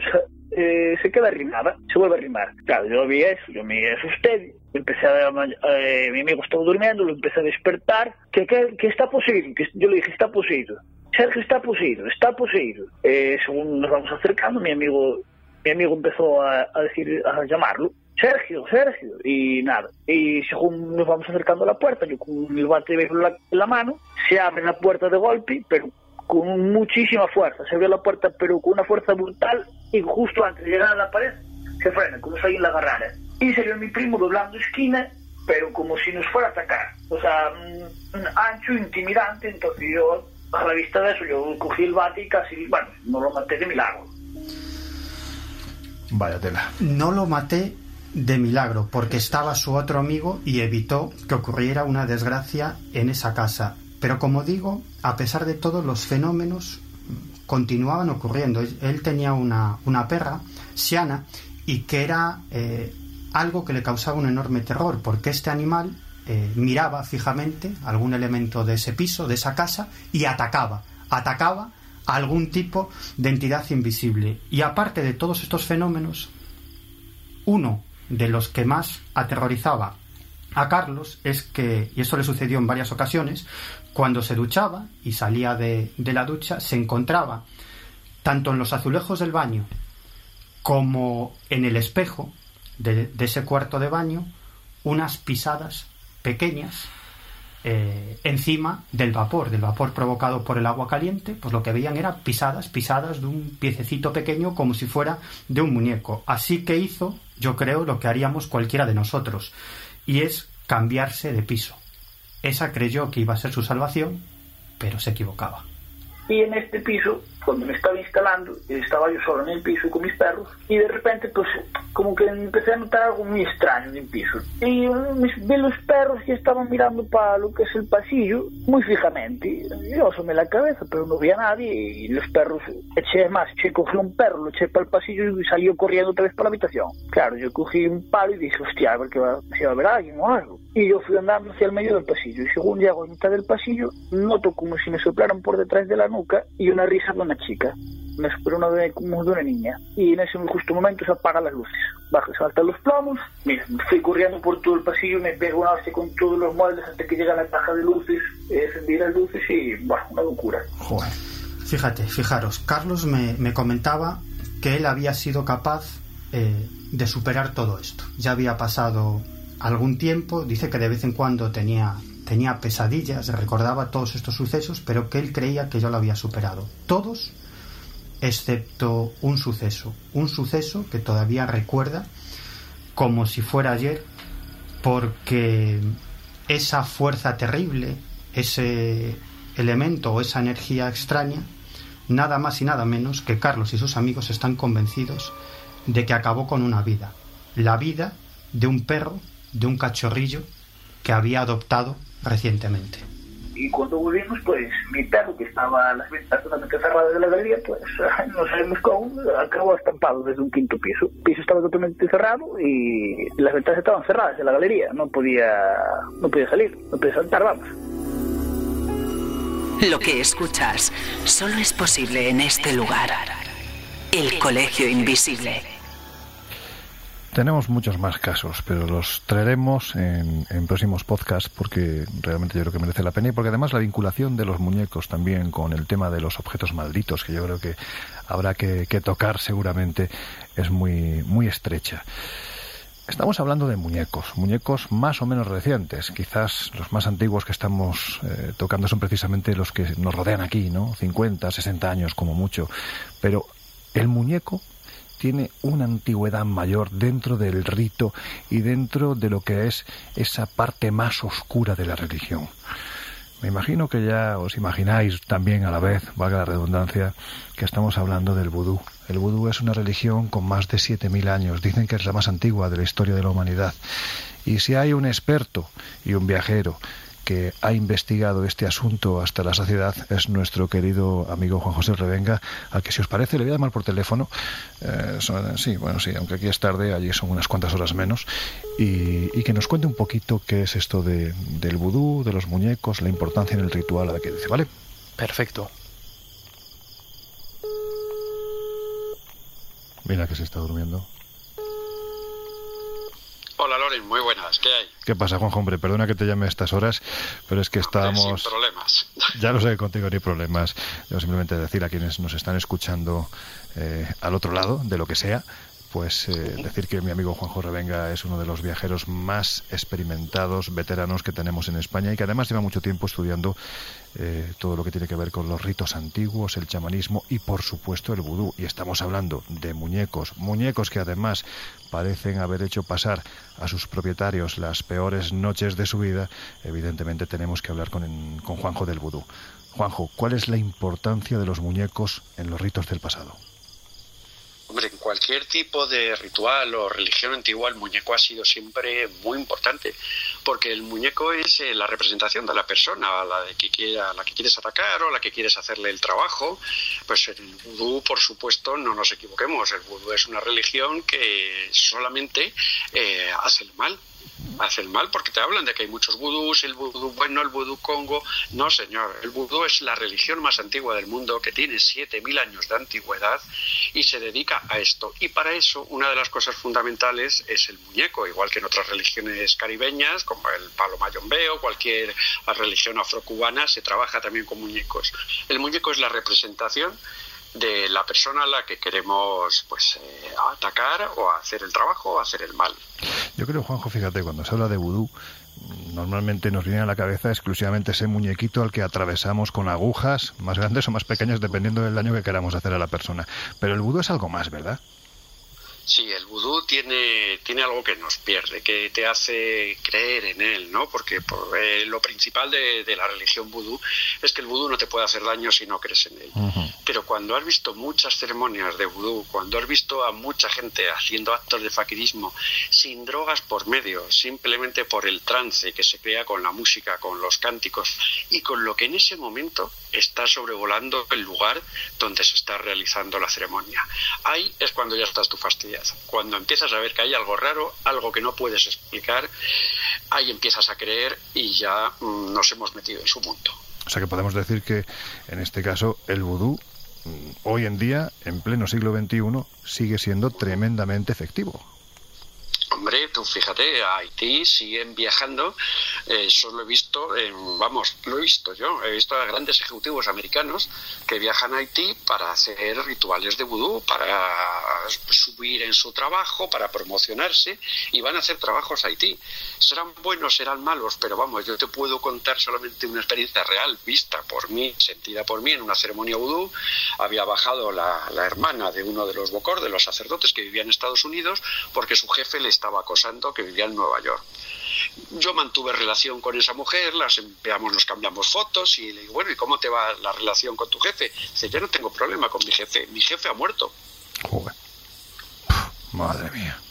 se queda arrimada, se vuelve a arrimar. Claro, yo vi eso, yo me asusté, empecé mi amigo estaba durmiendo, lo empecé a despertar, que está poseído, yo le dije, está poseído. Sergio, está poseído. Según nos vamos acercando, mi amigo empezó a llamarlo, Sergio, y nada. Y según nos vamos acercando a la puerta, yo con el bate de béisbol en la mano, se abre la puerta de golpe, pero con muchísima fuerza. Se abrió la puerta, pero con una fuerza brutal, y justo antes de llegar a la pared, se frena, como si alguien la agarrara. Y salió mi primo doblando esquina, pero como si nos fuera a atacar. O sea, ancho, intimidante. Entonces yo, a la vista de eso, yo cogí el bate y casi, bueno, no lo maté de milagro. Vaya tela. No lo maté de milagro, porque estaba su otro amigo y evitó que ocurriera una desgracia en esa casa. Pero como digo, a pesar de todo, los fenómenos continuaban ocurriendo. Él tenía una perra, Siana, y que era algo que le causaba un enorme terror, porque este animal miraba fijamente algún elemento de ese piso, de esa casa, y atacaba a algún tipo de entidad invisible. Y aparte de todos estos fenómenos, uno de los que más aterrorizaba a Carlos es que, y esto le sucedió en varias ocasiones, cuando se duchaba y salía de la ducha, se encontraba tanto en los azulejos del baño como en el espejo de ese cuarto de baño unas pisadas pequeñas encima del vapor provocado por el agua caliente. Pues lo que veían era pisadas de un piececito pequeño, como si fuera de un muñeco. Así que hizo, yo creo, lo que haríamos cualquiera de nosotros, y es cambiarse de piso. Esa creyó que iba a ser su salvación, pero se equivocaba. Y en este piso, cuando me estaba instalando, estaba yo solo en el piso con mis perros, y de repente, pues, como que empecé a notar algo muy extraño en el piso. Y vi los perros que estaban mirando para lo que es el pasillo, muy fijamente. Yo asomé la cabeza, pero no vi a nadie, y los perros, cogí un perro, lo eché para el pasillo y salió corriendo otra vez para la habitación. Claro, yo cogí un palo y dije, hostia, a ver si va a haber alguien o algo. Y yo fui andando hacia el medio del pasillo, y según llego a mitad del pasillo, noto como si me soplaran por detrás de la nuca y una risa de una chica, como de una niña. Y en ese justo momento se apagan las luces, saltan los plomos. Mira, fui corriendo por todo el pasillo, me pego una hostia con todos los muebles hasta que llega la caja de luces, encendí las luces y, bueno, una locura. Joder. Fijaros, Carlos me comentaba que él había sido capaz de superar todo esto. Ya había pasado algún tiempo, dice que de vez en cuando tenía pesadillas, recordaba todos estos sucesos, pero que él creía que yo lo había superado. Todos, excepto un suceso que todavía recuerda como si fuera ayer, porque esa fuerza terrible, ese elemento o esa energía extraña, nada más y nada menos que Carlos y sus amigos están convencidos de que acabó con una vida, la vida de un perro, de un cachorrillo que había adoptado recientemente. Y cuando volvimos, pues mi perro, que estaba a las ventanas totalmente cerradas de la galería, pues no sabemos cómo, acabó estampado desde un quinto piso. El piso estaba totalmente cerrado y las ventanas estaban cerradas de la galería. No podía salir, no podía saltar, vamos. Lo que escuchas solo es posible en este lugar. El Colegio Invisible. Tenemos muchos más casos, pero los traeremos en próximos podcasts porque realmente yo creo que merece la pena, y porque además la vinculación de los muñecos también con el tema de los objetos malditos, que yo creo que habrá que tocar seguramente, es muy, muy estrecha. Estamos hablando de muñecos más o menos recientes. Quizás los más antiguos que estamos tocando son precisamente los que nos rodean aquí, ¿no? 50, 60 años como mucho. Pero el muñeco tiene una antigüedad mayor dentro del rito y dentro de lo que es esa parte más oscura de la religión. Me imagino que ya os imagináis también a la vez, valga la redundancia, que estamos hablando del vudú. El vudú es una religión con más de 7.000 años. Dicen que es la más antigua de la historia de la humanidad. Y si hay un experto y un viajero que ha investigado este asunto hasta la saciedad, es nuestro querido amigo Juan José Revenga, al que, si os parece, le voy a llamar por teléfono. Sí, aunque aquí es tarde, allí son unas cuantas horas menos, y que nos cuente un poquito qué es esto del vudú, de los muñecos, la importancia en el ritual, a la que dice, ¿vale? Perfecto. Mira que se está durmiendo. Hola Loren, muy buenas, ¿qué hay? ¿Qué pasa, Juanjo? Hombre, perdona que te llame a estas horas, pero es que estábamos... Sin problemas. Ya lo sé, contigo ni problemas. Yo simplemente decir a quienes nos están escuchando al otro lado, de lo que sea, pues decir que mi amigo Juanjo Revenga es uno de los viajeros más experimentados, veteranos que tenemos en España y que además lleva mucho tiempo estudiando todo lo que tiene que ver con los ritos antiguos, el chamanismo y por supuesto el vudú. Y estamos hablando de muñecos que además parecen haber hecho pasar a sus propietarios las peores noches de su vida. Evidentemente tenemos que hablar con Juanjo del vudú. Juanjo, ¿cuál es la importancia de los muñecos en los ritos del pasado? Hombre, en cualquier tipo de ritual o religión antigua el muñeco ha sido siempre muy importante, porque el muñeco es la representación de la persona a la que quieres atacar o a la que quieres hacerle el trabajo. Pues el vudú, por supuesto, no nos equivoquemos, el vudú es una religión que solamente hace el mal. Hace el mal porque te hablan de que hay muchos vudús, el vudú bueno, el vudú congo. No, señor, el vudú es la religión más antigua del mundo, que tiene 7.000 años de antigüedad y se dedica a esto. Y para eso una de las cosas fundamentales es el muñeco, igual que en otras religiones caribeñas, como el palo mayombe o cualquier religión afrocubana, se trabaja también con muñecos. El muñeco es la representación de la persona a la que queremos atacar o hacer el trabajo o hacer el mal. Yo creo, Juanjo, fíjate, cuando se habla de vudú, normalmente nos viene a la cabeza exclusivamente ese muñequito al que atravesamos con agujas, más grandes o más pequeñas, dependiendo del daño que queramos hacer a la persona. Pero el vudú es algo más, ¿verdad? Sí, el vudú tiene algo que nos pierde, que te hace creer en él, ¿no? Porque lo principal de la religión vudú es que el vudú no te puede hacer daño si no crees en él. Uh-huh. Pero cuando has visto muchas ceremonias de vudú, cuando has visto a mucha gente haciendo actos de fakirismo sin drogas por medio, simplemente por el trance que se crea con la música, con los cánticos y con lo que en ese momento está sobrevolando el lugar donde se está realizando la ceremonia, ahí es cuando ya estás tú fastidiado. Cuando empiezas a ver que hay algo raro, algo que no puedes explicar, ahí empiezas a creer y ya nos hemos metido en su mundo. O sea que podemos decir que en este caso el vudú hoy en día, en pleno siglo XXI, sigue siendo tremendamente efectivo. Hombre, tú fíjate, a Haití siguen viajando, eso lo he visto, lo he visto yo, he visto a grandes ejecutivos americanos que viajan a Haití para hacer rituales de vudú, para subir en su trabajo, para promocionarse y van a hacer trabajos a Haití. Serán buenos, serán malos, pero vamos, yo te puedo contar solamente una experiencia real, vista por mí, sentida por mí en una ceremonia vudú. Había bajado la hermana de uno de los bokor, de los sacerdotes que vivía en Estados Unidos, porque su jefe le estaba acosando, que vivía en Nueva York. Yo mantuve relación con esa mujer, nos cambiamos fotos y le digo, bueno, ¿y cómo te va la relación con tu jefe? Dice, yo no tengo problema con mi jefe ha muerto. Joder. Madre mía.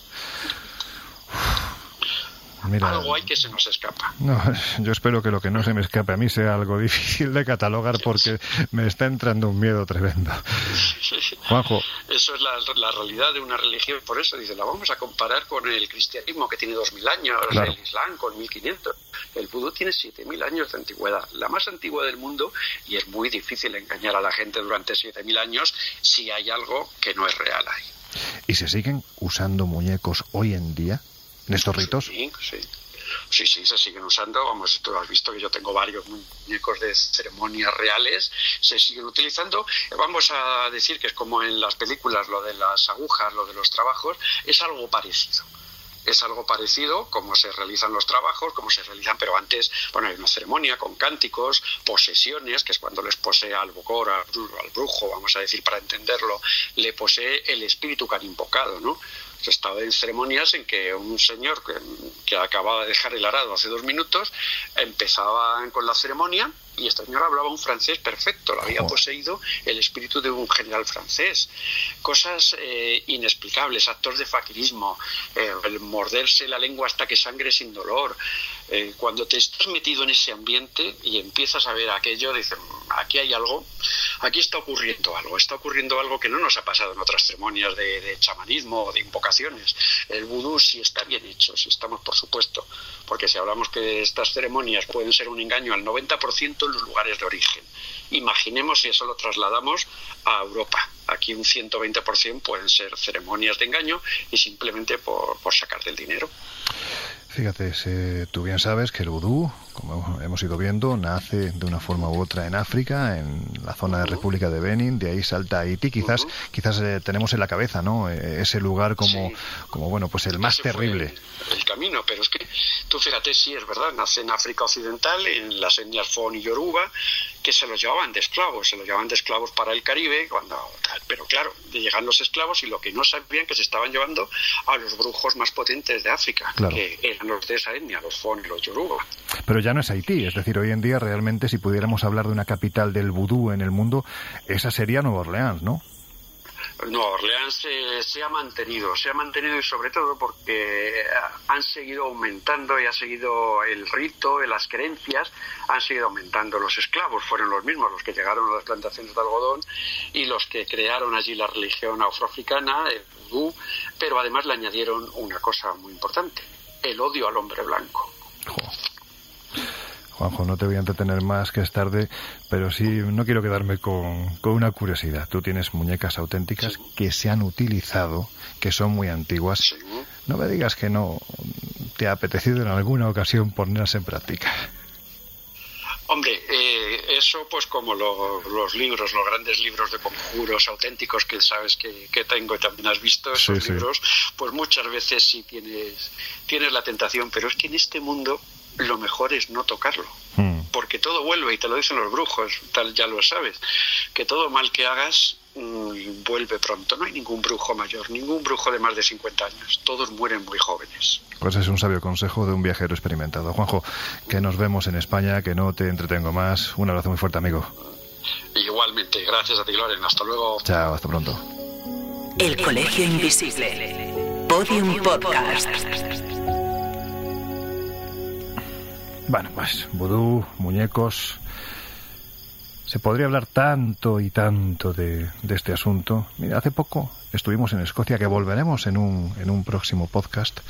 Mira, algo hay que se nos escapa. No, yo espero que lo que no se me escape a mí sea algo difícil de catalogar porque me está entrando un miedo tremendo. Juanjo. Eso es la realidad de una religión, por eso dice, la vamos a comparar con el cristianismo que tiene 2000 años, claro. El islam con 1500. El vudú tiene 7000 años de antigüedad, la más antigua del mundo, y es muy difícil engañar a la gente durante 7000 años si hay algo que no es real ahí. ¿Y se siguen usando muñecos hoy en día en estos ritos? Sí, se siguen usando. Vamos, tú has visto que yo tengo varios muñecos de ceremonias reales, se siguen utilizando. Vamos a decir que es como en las películas, lo de las agujas, lo de los trabajos, es algo parecido. Es algo parecido, como se realizan los trabajos, pero antes, hay una ceremonia con cánticos, posesiones, que es cuando les posee al bokor, al brujo, vamos a decir para entenderlo, le posee el espíritu que han invocado, ¿no? He estado en ceremonias en que un señor que acababa de dejar el arado hace 2 minutos empezaba con la ceremonia y este señor hablaba un francés perfecto, lo había poseído el espíritu de un general francés. Cosas inexplicables, actos de fakirismo, el morderse la lengua hasta que sangre sin dolor. Cuando te estás metido en ese ambiente y empiezas a ver aquello, dices, aquí hay algo, aquí está ocurriendo algo que no nos ha pasado en otras ceremonias de chamanismo o de invocaciones. El vudú sí está bien hecho, sí estamos, por supuesto, porque si hablamos que estas ceremonias pueden ser un engaño al 90% en los lugares de origen. Imaginemos si eso lo trasladamos a Europa. Aquí un 120% pueden ser ceremonias de engaño y simplemente por sacar del dinero. Fíjate, tú bien sabes que el vudú, como hemos ido viendo, nace de una forma u otra en África, en la zona de República de Benín, de ahí salta a Haití. Quizás tenemos en la cabeza, ¿no?, ese lugar como bueno, pues el más terrible. El camino, pero es que tú fíjate, sí, es verdad, nace en África Occidental, en las etnias Fon y Yoruba, que se los llevaban de esclavos para el Caribe, pero claro, llegan los esclavos y lo que no sabían que se estaban llevando a los brujos más potentes de África, claro, que eran los de esa etnia, los Fon y los Yoruba. Pero ya no es Haití, es decir, hoy en día realmente, si pudiéramos hablar de una capital del vudú en el mundo, esa sería Nueva Orleans, ¿no? Nueva Orleans se ha mantenido y sobre todo porque han seguido aumentando y ha seguido el rito, las creencias, han seguido aumentando. Los esclavos fueron los mismos, los que llegaron a las plantaciones de algodón y los que crearon allí la religión afroafricana, el vudú, pero además le añadieron una cosa muy importante, el odio al hombre blanco. Juanjo, no te voy a entretener más, que es tarde, pero sí, no quiero quedarme con una curiosidad. Tú tienes muñecas auténticas que se han utilizado, que son muy antiguas. No me digas que no te ha apetecido en alguna ocasión ponerlas en práctica. Hombre, eso pues como los libros, los grandes libros de conjuros auténticos que sabes que tengo y también has visto, esos libros, pues muchas veces sí tienes la tentación, pero es que en este mundo lo mejor es no tocarlo, porque todo vuelve, y te lo dicen los brujos, tal, ya lo sabes, que todo mal que hagas vuelve pronto. No hay ningún brujo mayor, ningún brujo de más de 50 años, todos mueren muy jóvenes. Pues es un sabio consejo de un viajero experimentado. Juanjo, que nos vemos en España, que no te entretengo más. Un abrazo muy fuerte, amigo. Igualmente, gracias a ti, Loren, hasta luego. Chao, hasta pronto. El Colegio Invisible, Podium Podcast. Bueno, pues vudú, muñecos. Se podría hablar tanto y tanto de este asunto. Mira, hace poco estuvimos en Escocia, que volveremos en un próximo podcast,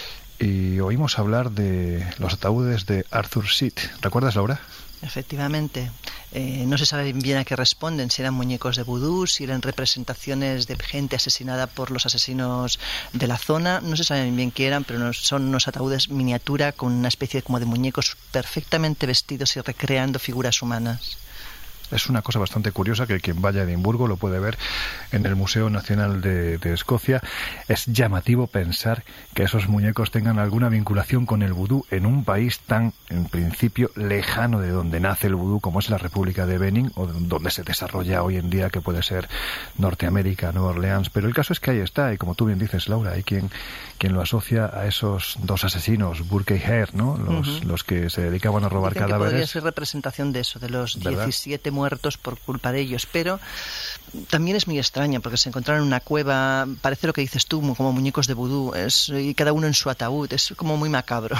y oímos hablar de los ataúdes de Arthur Seat. ¿Recuerdas, Laura? Efectivamente. No se sabe bien a qué responden, si eran muñecos de vudú, si eran representaciones de gente asesinada por los asesinos de la zona. No se sabe bien qué eran, pero son unos ataúdes miniatura con una especie como de muñecos perfectamente vestidos y recreando figuras humanas. Es una cosa bastante curiosa, que quien vaya a Edimburgo lo puede ver en el Museo Nacional de Escocia. Es llamativo pensar que esos muñecos tengan alguna vinculación con el vudú en un país tan, en principio, lejano de donde nace el vudú, como es la República de Benín, o donde se desarrolla hoy en día, que puede ser Norteamérica, Nueva Orleans. Pero el caso es que ahí está, y como tú bien dices, Laura, hay quien lo asocia a esos dos asesinos, Burke y Hare, ¿no? Los que se dedicaban a robar Dicen cadáveres. Que podría ser representación de eso, de los 17 muertos por culpa de ellos, pero también es muy extraña, porque se encontraron en una cueva, parece lo que dices tú, como muñecos de vudú, y cada uno en su ataúd, es como muy macabro.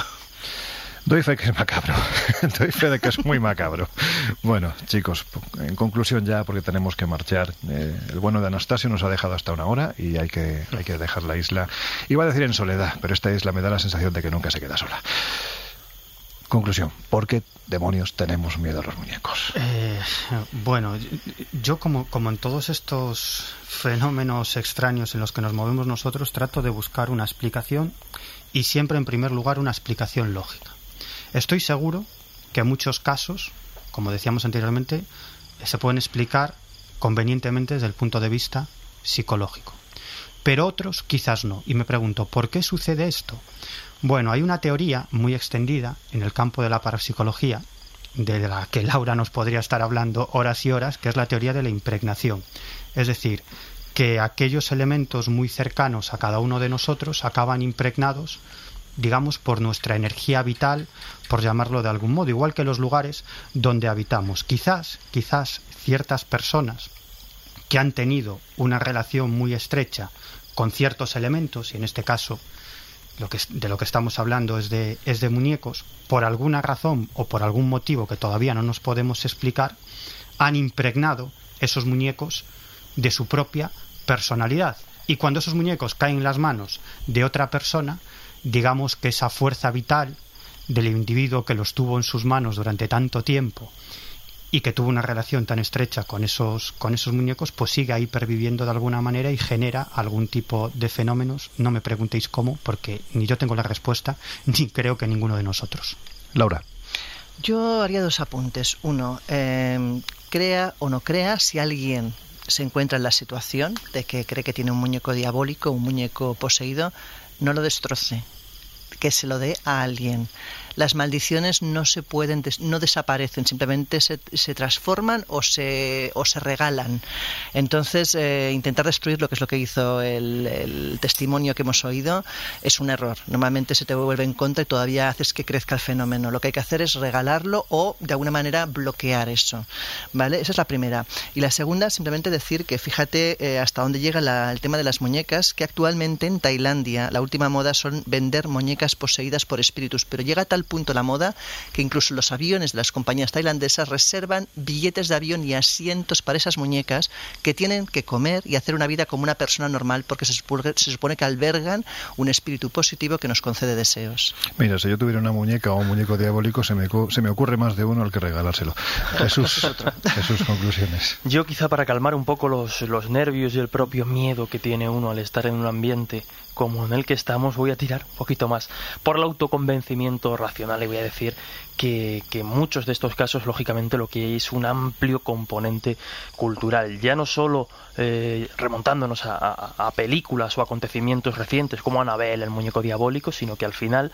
Doy fe que es macabro, doy fe de que es muy macabro. Bueno, chicos, en conclusión ya, porque tenemos que marchar, el bueno de Anastasio nos ha dejado hasta una hora y hay que dejar la isla, iba a decir en soledad, pero esta isla me da la sensación de que nunca se queda sola. Conclusión, ¿por qué demonios tenemos miedo a los muñecos? Bueno, yo como en todos estos fenómenos extraños en los que nos movemos nosotros, trato de buscar una explicación, y siempre en primer lugar una explicación lógica. Estoy seguro que en muchos casos, como decíamos anteriormente, se pueden explicar convenientemente desde el punto de vista psicológico, pero otros quizás no, y me pregunto, ¿por qué sucede esto? Bueno, hay una teoría muy extendida en el campo de la parapsicología, de la que Laura nos podría estar hablando horas y horas, que es la teoría de la impregnación. Es decir, que aquellos elementos muy cercanos a cada uno de nosotros acaban impregnados, digamos, por nuestra energía vital, por llamarlo de algún modo, igual que los lugares donde habitamos. Quizás ciertas personas que han tenido una relación muy estrecha con ciertos elementos, y en este caso de lo que estamos hablando es de muñecos, por alguna razón o por algún motivo que todavía no nos podemos explicar, han impregnado esos muñecos de su propia personalidad. Y cuando esos muñecos caen en las manos de otra persona, digamos que esa fuerza vital del individuo que los tuvo en sus manos durante tanto tiempo y que tuvo una relación tan estrecha con esos muñecos, pues sigue ahí perviviendo de alguna manera y genera algún tipo de fenómenos. No me preguntéis cómo, porque ni yo tengo la respuesta, ni creo que ninguno de nosotros. Laura. Yo haría 2 apuntes. Uno, crea o no crea, si alguien se encuentra en la situación de que cree que tiene un muñeco diabólico, un muñeco poseído, no lo destroce, que se lo dé a alguien. Las maldiciones no se pueden, no desaparecen, simplemente se transforman o se regalan. Entonces, intentar destruirlo, que es lo que hizo el testimonio que hemos oído, es un error. Normalmente se te vuelve en contra y todavía haces que crezca el fenómeno. Lo que hay que hacer es regalarlo o, de alguna manera, bloquear eso. ¿Vale? Esa es la primera. Y la segunda, simplemente decir que fíjate hasta dónde llega el tema de las muñecas, que actualmente en Tailandia la última moda son vender muñecas poseídas por espíritus, pero llega a tal punto la moda que incluso los aviones de las compañías tailandesas reservan billetes de avión y asientos para esas muñecas que tienen que comer y hacer una vida como una persona normal, porque se supone que albergan un espíritu positivo que nos concede deseos. Mira, si yo tuviera una muñeca o un muñeco diabólico, se me ocurre más de uno al que regalárselo. Jesús, conclusiones. Yo quizá para calmar un poco los nervios y el propio miedo que tiene uno al estar en un ambiente como en el que estamos, voy a tirar un poquito más por el autoconvencimiento racional y voy a decir que muchos de estos casos, lógicamente, lo que hay es un amplio componente cultural, ya no solo remontándonos a películas o acontecimientos recientes como Annabelle, el muñeco diabólico, sino que al final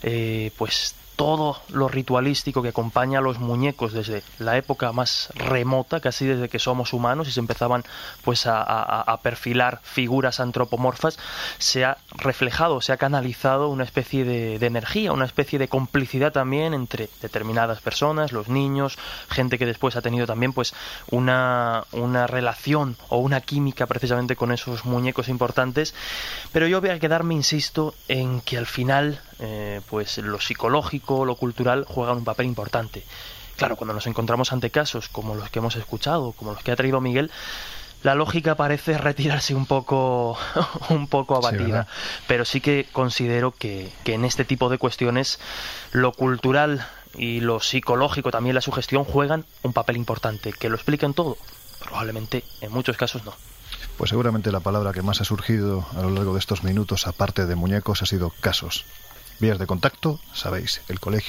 pues todo lo ritualístico que acompaña a los muñecos desde la época más remota, casi desde que somos humanos y se empezaban pues a perfilar figuras antropomorfas, se ha reflejado, se ha canalizado una especie de energía, una especie de complicidad también entre determinadas personas, los niños, gente que después ha tenido también pues una relación o una química precisamente con esos muñecos importantes. Pero yo voy a quedarme, insisto, en que al final pues lo psicológico, lo cultural juegan un papel importante. Claro, cuando nos encontramos ante casos como los que hemos escuchado, como los que ha traído Miguel, la lógica parece retirarse un poco abatida, sí, pero sí que considero que en este tipo de cuestiones lo cultural y lo psicológico, también la sugestión, juegan un papel importante. ¿Que lo expliquen todo? Probablemente en muchos casos no. Pues seguramente la palabra que más ha surgido a lo largo de estos minutos, aparte de muñecos, ha sido casos. Vías de contacto, sabéis,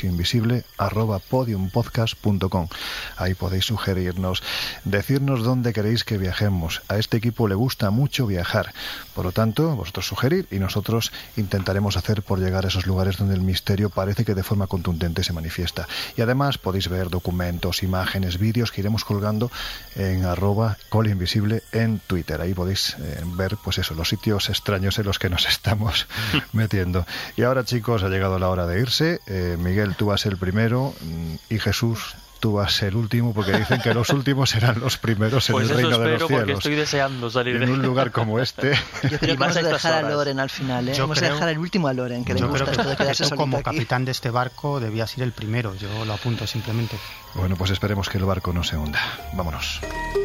elcolegioinvisible@podiumpodcast.com. Ahí podéis sugerirnos, decirnos dónde queréis que viajemos. A este equipo le gusta mucho viajar. Por lo tanto, vosotros sugerir y nosotros intentaremos hacer por llegar a esos lugares donde el misterio parece que de forma contundente se manifiesta. Y además podéis ver documentos, imágenes, vídeos que iremos colgando en @coleinvisible en Twitter. Ahí podéis ver, pues eso, los sitios extraños en los que nos estamos metiendo. Y ahora, chicos, ha llegado la hora de irse. Miguel, tú vas el primero y Jesús, tú vas a ser el último, porque dicen que los últimos serán los primeros en pues el reino de los cielos. Porque estoy deseando salir en un lugar como este. Yo creo que vamos a dejar a Loren al final, ¿eh? Vamos a dejar el último a Loren, que le gusta esto de quedarse solito como aquí. Capitán de este barco debías ir el primero, yo lo apunto simplemente. Bueno, pues esperemos que el barco no se hunda. Vámonos.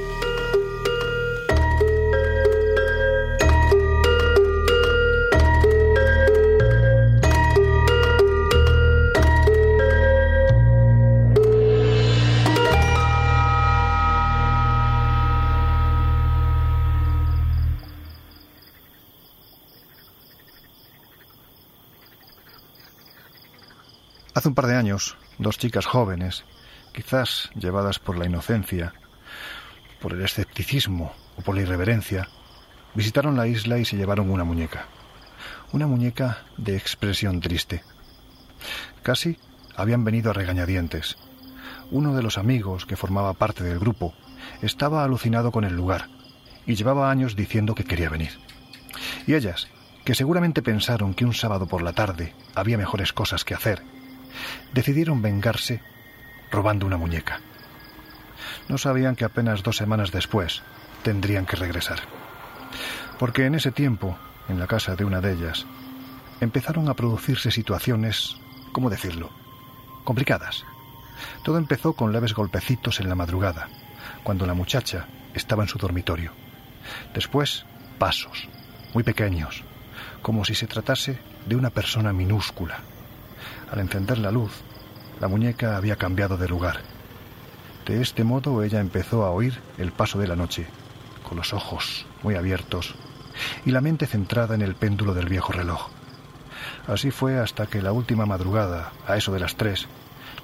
Hace un par de años, dos chicas jóvenes, quizás llevadas por la inocencia, por el escepticismo o por la irreverencia, visitaron la isla y se llevaron una muñeca. Una muñeca de expresión triste. Casi habían venido a regañadientes. Uno de los amigos que formaba parte del grupo estaba alucinado con el lugar y llevaba años diciendo que quería venir. Y ellas, que seguramente pensaron que un sábado por la tarde había mejores cosas que hacer, decidieron vengarse robando una muñeca. No sabían que apenas 2 semanas después tendrían que regresar. Porque en ese tiempo, en la casa de una de ellas, empezaron a producirse situaciones, ¿cómo decirlo?, complicadas. Todo empezó con leves golpecitos en la madrugada, cuando la muchacha estaba en su dormitorio. Después, pasos, muy pequeños, como si se tratase de una persona minúscula. Al encender la luz, la muñeca había cambiado de lugar. De este modo ella empezó a oír el paso de la noche, con los ojos muy abiertos y la mente centrada en el péndulo del viejo reloj. Así fue hasta que la última madrugada, a eso de las 3,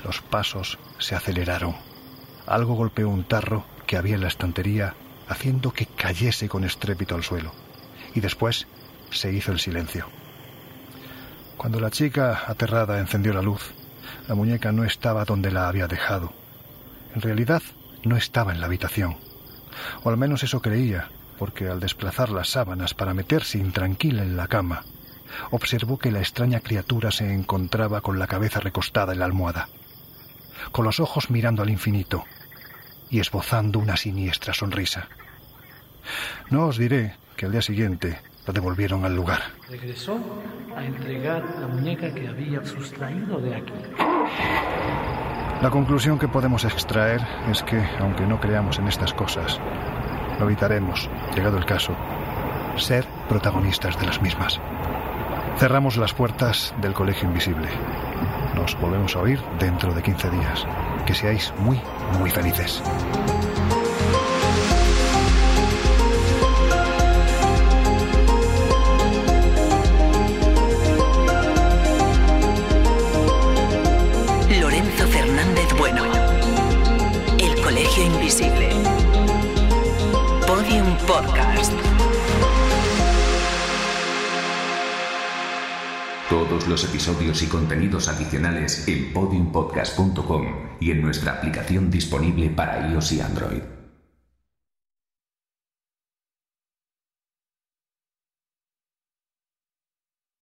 Los pasos se aceleraron. Algo golpeó un tarro que había en la estantería, haciendo que cayese con estrépito al suelo. Y después se hizo el silencio. Cuando la chica, aterrada, encendió la luz, la muñeca no estaba donde la había dejado. En realidad, no estaba en la habitación. O al menos eso creía, porque al desplazar las sábanas para meterse intranquila en la cama, observó que la extraña criatura se encontraba con la cabeza recostada en la almohada, con los ojos mirando al infinito y esbozando una siniestra sonrisa. No os diré que al día siguiente lo devolvieron al lugar. Regresó a entregar la muñeca que había sustraído de aquí. La conclusión que podemos extraer es que, aunque no creamos en estas cosas, lo evitaremos, llegado el caso, ser protagonistas de las mismas. Cerramos las puertas del Colegio Invisible. Nos volvemos a oír dentro de 15 días. Que seáis muy, muy felices. Lorenzo Fernández Bueno. El Colegio Invisible. Podium Podcast. Todos los episodios y contenidos adicionales en podiumpodcast.com y en nuestra aplicación disponible para iOS y Android.